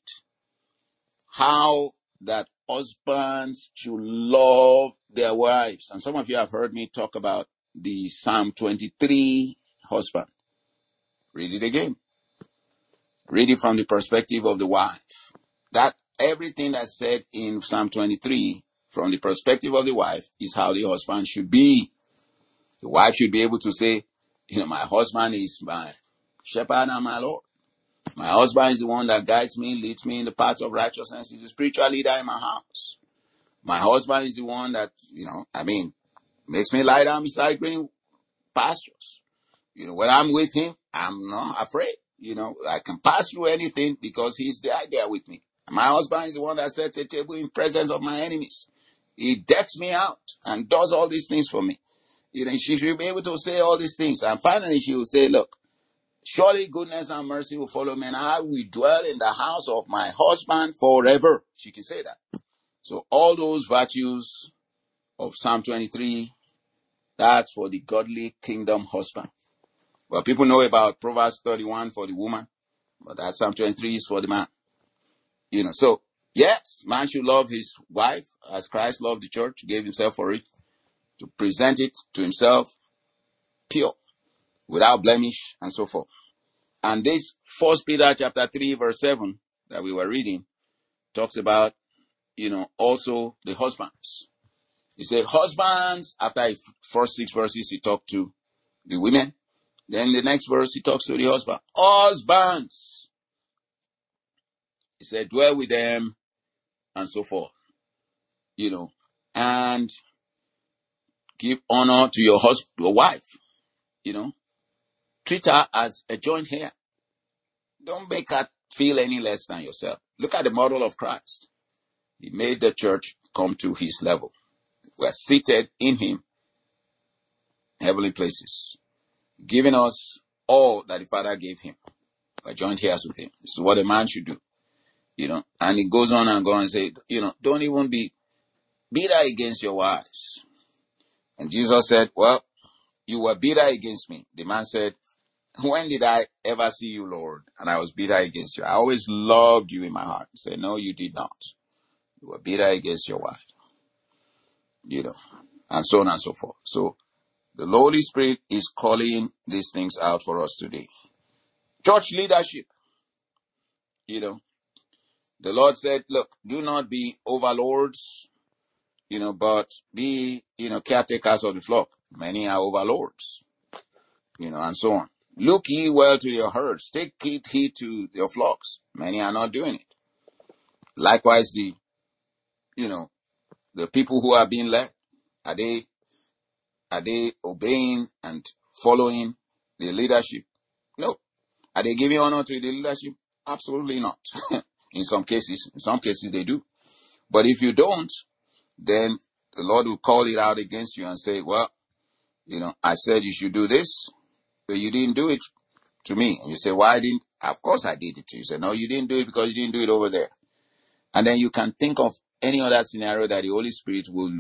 Speaker 1: How that husbands should love their wives. And some of you have heard me talk about the Psalm twenty-three husband. Read it again. Read it from the perspective of the wife. That everything that's said in Psalm twenty-three from the perspective of the wife is how the husband should be. The wife should be able to say, you know, my husband is my shepherd and my Lord. My husband is the one that guides me, leads me in the paths of righteousness. He's a spiritual leader in my house. My husband is the one that, you know, I mean, makes me lie down beside green pastures. You know, when I'm with him, I'm not afraid. You know, I can pass through anything because he's there, there with me. My husband is the one that sets a table in presence of my enemies. He decks me out and does all these things for me. You know, she should be able to say all these things. And finally, she will say, look, surely goodness and mercy will follow me, and I will dwell in the house of my husband forever. She can say that. So all those virtues of Psalm twenty-three, that's for the godly kingdom husband. Well, people know about Proverbs thirty-one for the woman, but that Psalm twenty-three is for the man. You know, so yes, man should love his wife as Christ loved the church, gave himself for it, to present it to himself pure, without blemish, and so forth. And this First Peter chapter three, verse seven that we were reading talks about, you know, also the husbands. He said, husbands, after the first six verses, he talked to the women. Then the next verse, he talks to the husband. Husbands, he said, dwell with them, and so forth. You know, and give honor to your husband, your wife. You know, treat her as a joint heir. Don't make her feel any less than yourself. Look at the model of Christ. He made the church come to his level. We're seated in him, heavenly places, giving us all that the Father gave him. We're joint heirs with him. This is what a man should do. You know, and he goes on and goes and say, you know, don't even be bitter against your wives. And Jesus said, well, you were bitter against me. The man said, when did I ever see you, Lord? And I was bitter against you. I always loved you in my heart. He said, no, you did not. You were bitter against your wife. You know, and so on and so forth. So the Holy Spirit is calling these things out for us today. Church leadership. You know, the Lord said, look, do not be overlords, you know, but be, you know, caretakers of the flock. Many are overlords, you know, and so on. Look ye well to your herds. Take heed to your flocks. Many are not doing it. Likewise, the, you know, the people who are being led, are they, are they obeying and following the leadership? No. Are they giving honor to the leadership? Absolutely not. In some cases, in some cases they do. But if you don't, then the Lord will call it out against you and say, well, you know, I said you should do this, but you didn't do it to me. And you say, why didn't, of course I did it to you. You say, no, you didn't do it because you didn't do it over there. And then you can think of any other scenario that the Holy Spirit will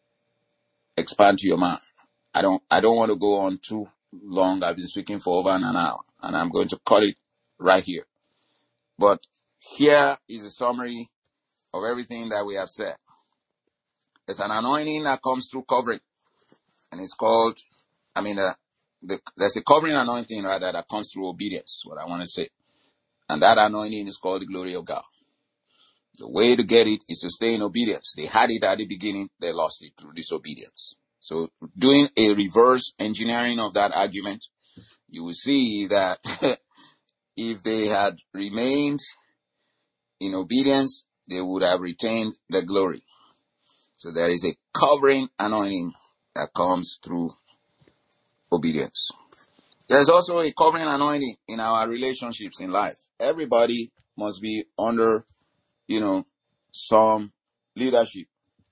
Speaker 1: expand to your mind. I don't, I don't want to go on too long. I've been speaking for over an hour and I'm going to cut it right here. But here is a summary of everything that we have said. It's an anointing that comes through covering. And it's called, I mean, uh, the, there's a covering anointing rather that comes through obedience, what I want to say. And that anointing is called the glory of God. The way to get it is to stay in obedience. They had it at the beginning, they lost it through disobedience. So doing a reverse engineering of that argument, you will see that if they had remained in obedience, they would have retained the glory. So there is a covering anointing that comes through obedience. There's also a covering anointing in our relationships in life. Everybody must be under, you know, some leadership.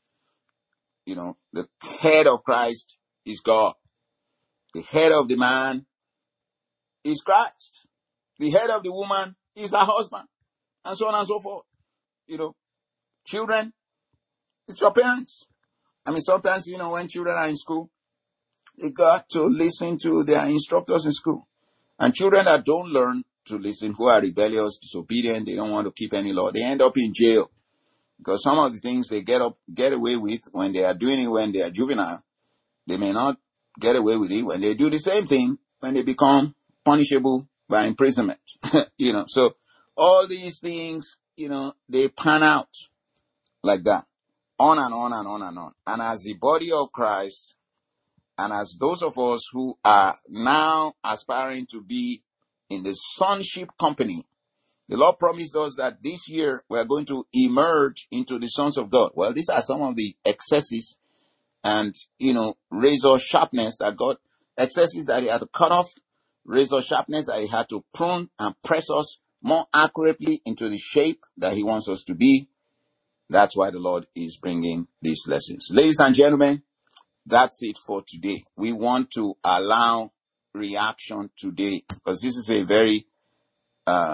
Speaker 1: You know, the head of Christ is God. The head of the man is Christ. The head of the woman is her husband, and so on and so forth. You know, children, it's your parents. I mean, sometimes, you know, when children are in school, they got to listen to their instructors in school. And children that don't learn to listen, who are rebellious, disobedient, they don't want to keep any law, they end up in jail. Because some of the things they get up, get away with when they are doing it when they are juvenile, they may not get away with it when they do the same thing when they become punishable by imprisonment. You know, so all these things, you know, they pan out like that. On and on and on and on. And as the body of Christ, and as those of us who are now aspiring to be in the sonship company, the Lord promised us that this year we are going to emerge into the sons of God. Well, these are some of the excesses and, you know, razor sharpness that God, excesses that he had to cut off, razor sharpness that he had to prune and press us more accurately into the shape that he wants us to be. That's why the Lord is bringing these lessons. Ladies and gentlemen, that's it for today. We want to allow reaction today because this is a very uh,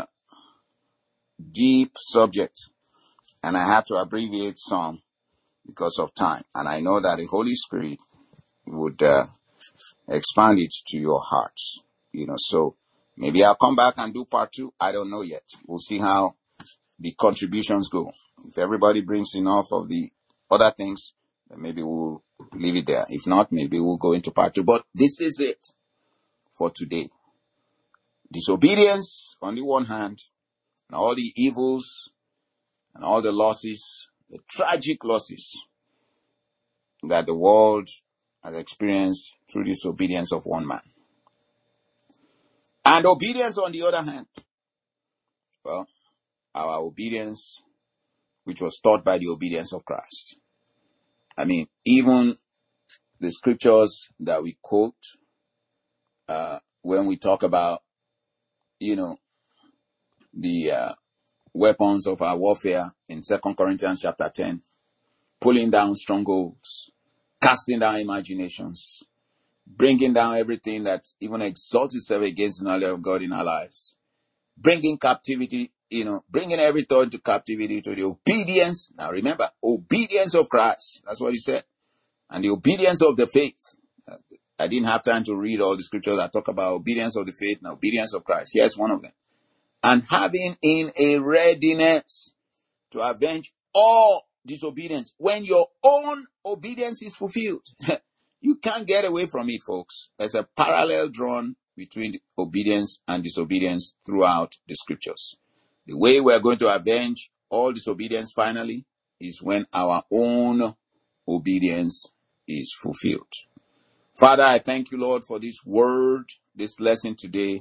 Speaker 1: deep subject, and I have to abbreviate some because of time. And I know that the Holy Spirit would uh, expand it to your hearts. You know, so maybe I'll come back and do part two. I don't know yet. We'll see how the contributions go. If everybody brings enough of the other things, then maybe we'll leave it there. If not, maybe we'll go into part two. But this is it for today. Disobedience on the one hand, and all the evils and all the losses, the tragic losses that the world has experienced through disobedience of one man. And obedience on the other hand, well, our obedience, which was taught by the obedience of Christ. I mean, even the scriptures that we quote uh, when we talk about, you know, the uh, weapons of our warfare in Second Corinthians chapter ten, pulling down strongholds, casting down imaginations, bringing down everything that even exalts itself against the knowledge of God in our lives, bringing captivity, you know, bringing every thought into captivity to the obedience. Now remember, obedience of Christ. That's what he said. And the obedience of the faith. I didn't have time to read all the scriptures that talk about obedience of the faith and obedience of Christ. Here's one of them. And having in a readiness to avenge all disobedience when your own obedience is fulfilled. You can't get away from it, folks. There's a parallel drawn between obedience and disobedience throughout the scriptures. The way we're going to avenge all disobedience finally is when our own obedience is fulfilled. Father, I thank you, Lord, for this word, this lesson today.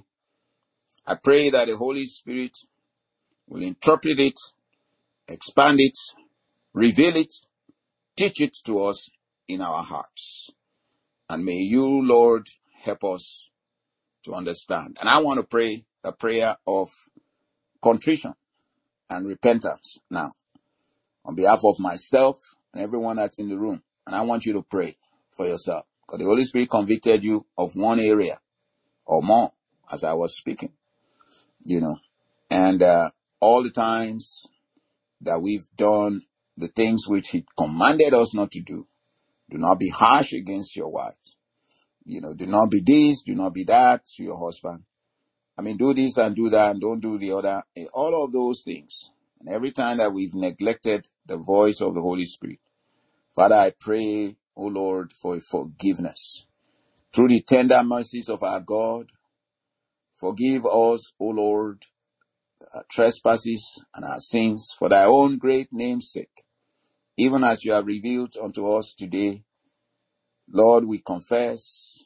Speaker 1: I pray that the Holy Spirit will interpret it, expand it, reveal it, teach it to us in our hearts. And may you, Lord, help us to understand. And I want to pray a prayer of contrition and repentance now on behalf of myself and everyone that's in the room. And I want you to pray for yourself because the Holy Spirit convicted you of one area or more as I was speaking, you know, and uh, all the times that we've done the things which he commanded us not to do. Do not be harsh against your wife. You know, do not be this, do not be that to your husband. I mean, do this and do that and don't do the other. All of those things. And every time that we've neglected the voice of the Holy Spirit, Father, I pray, O Lord, for forgiveness. Through the tender mercies of our God, forgive us, O Lord, our trespasses and our sins for thy own great name's sake. Even as you have revealed unto us today, Lord, we confess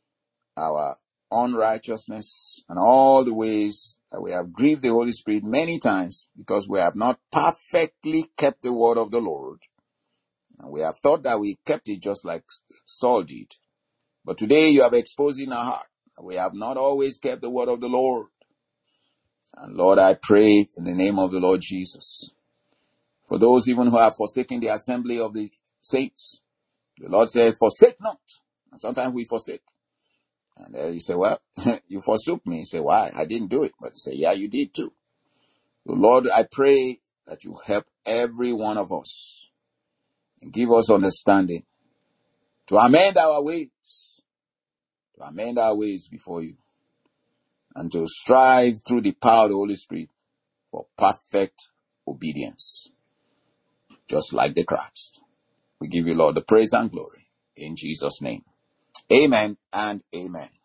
Speaker 1: our unrighteousness and all the ways that we have grieved the Holy Spirit many times because we have not perfectly kept the word of the Lord. And we have thought that we kept it just like Saul did. But today you have exposed in our heart We have not always kept the word of the Lord. And Lord, I pray in the name of the Lord Jesus, for those even who have forsaken the assembly of the saints, the Lord said, forsake not. And sometimes we forsake. And then you say, well, you forsook me. You say, why? I didn't do it. But you say, yeah, you did too. So Lord, I pray that you help every one of us and give us understanding to amend our ways, to amend our ways before you, and to strive through the power of the Holy Spirit for perfect obedience, just like the Christ. We give you, Lord, the praise and glory in Jesus' name. Amen and amen.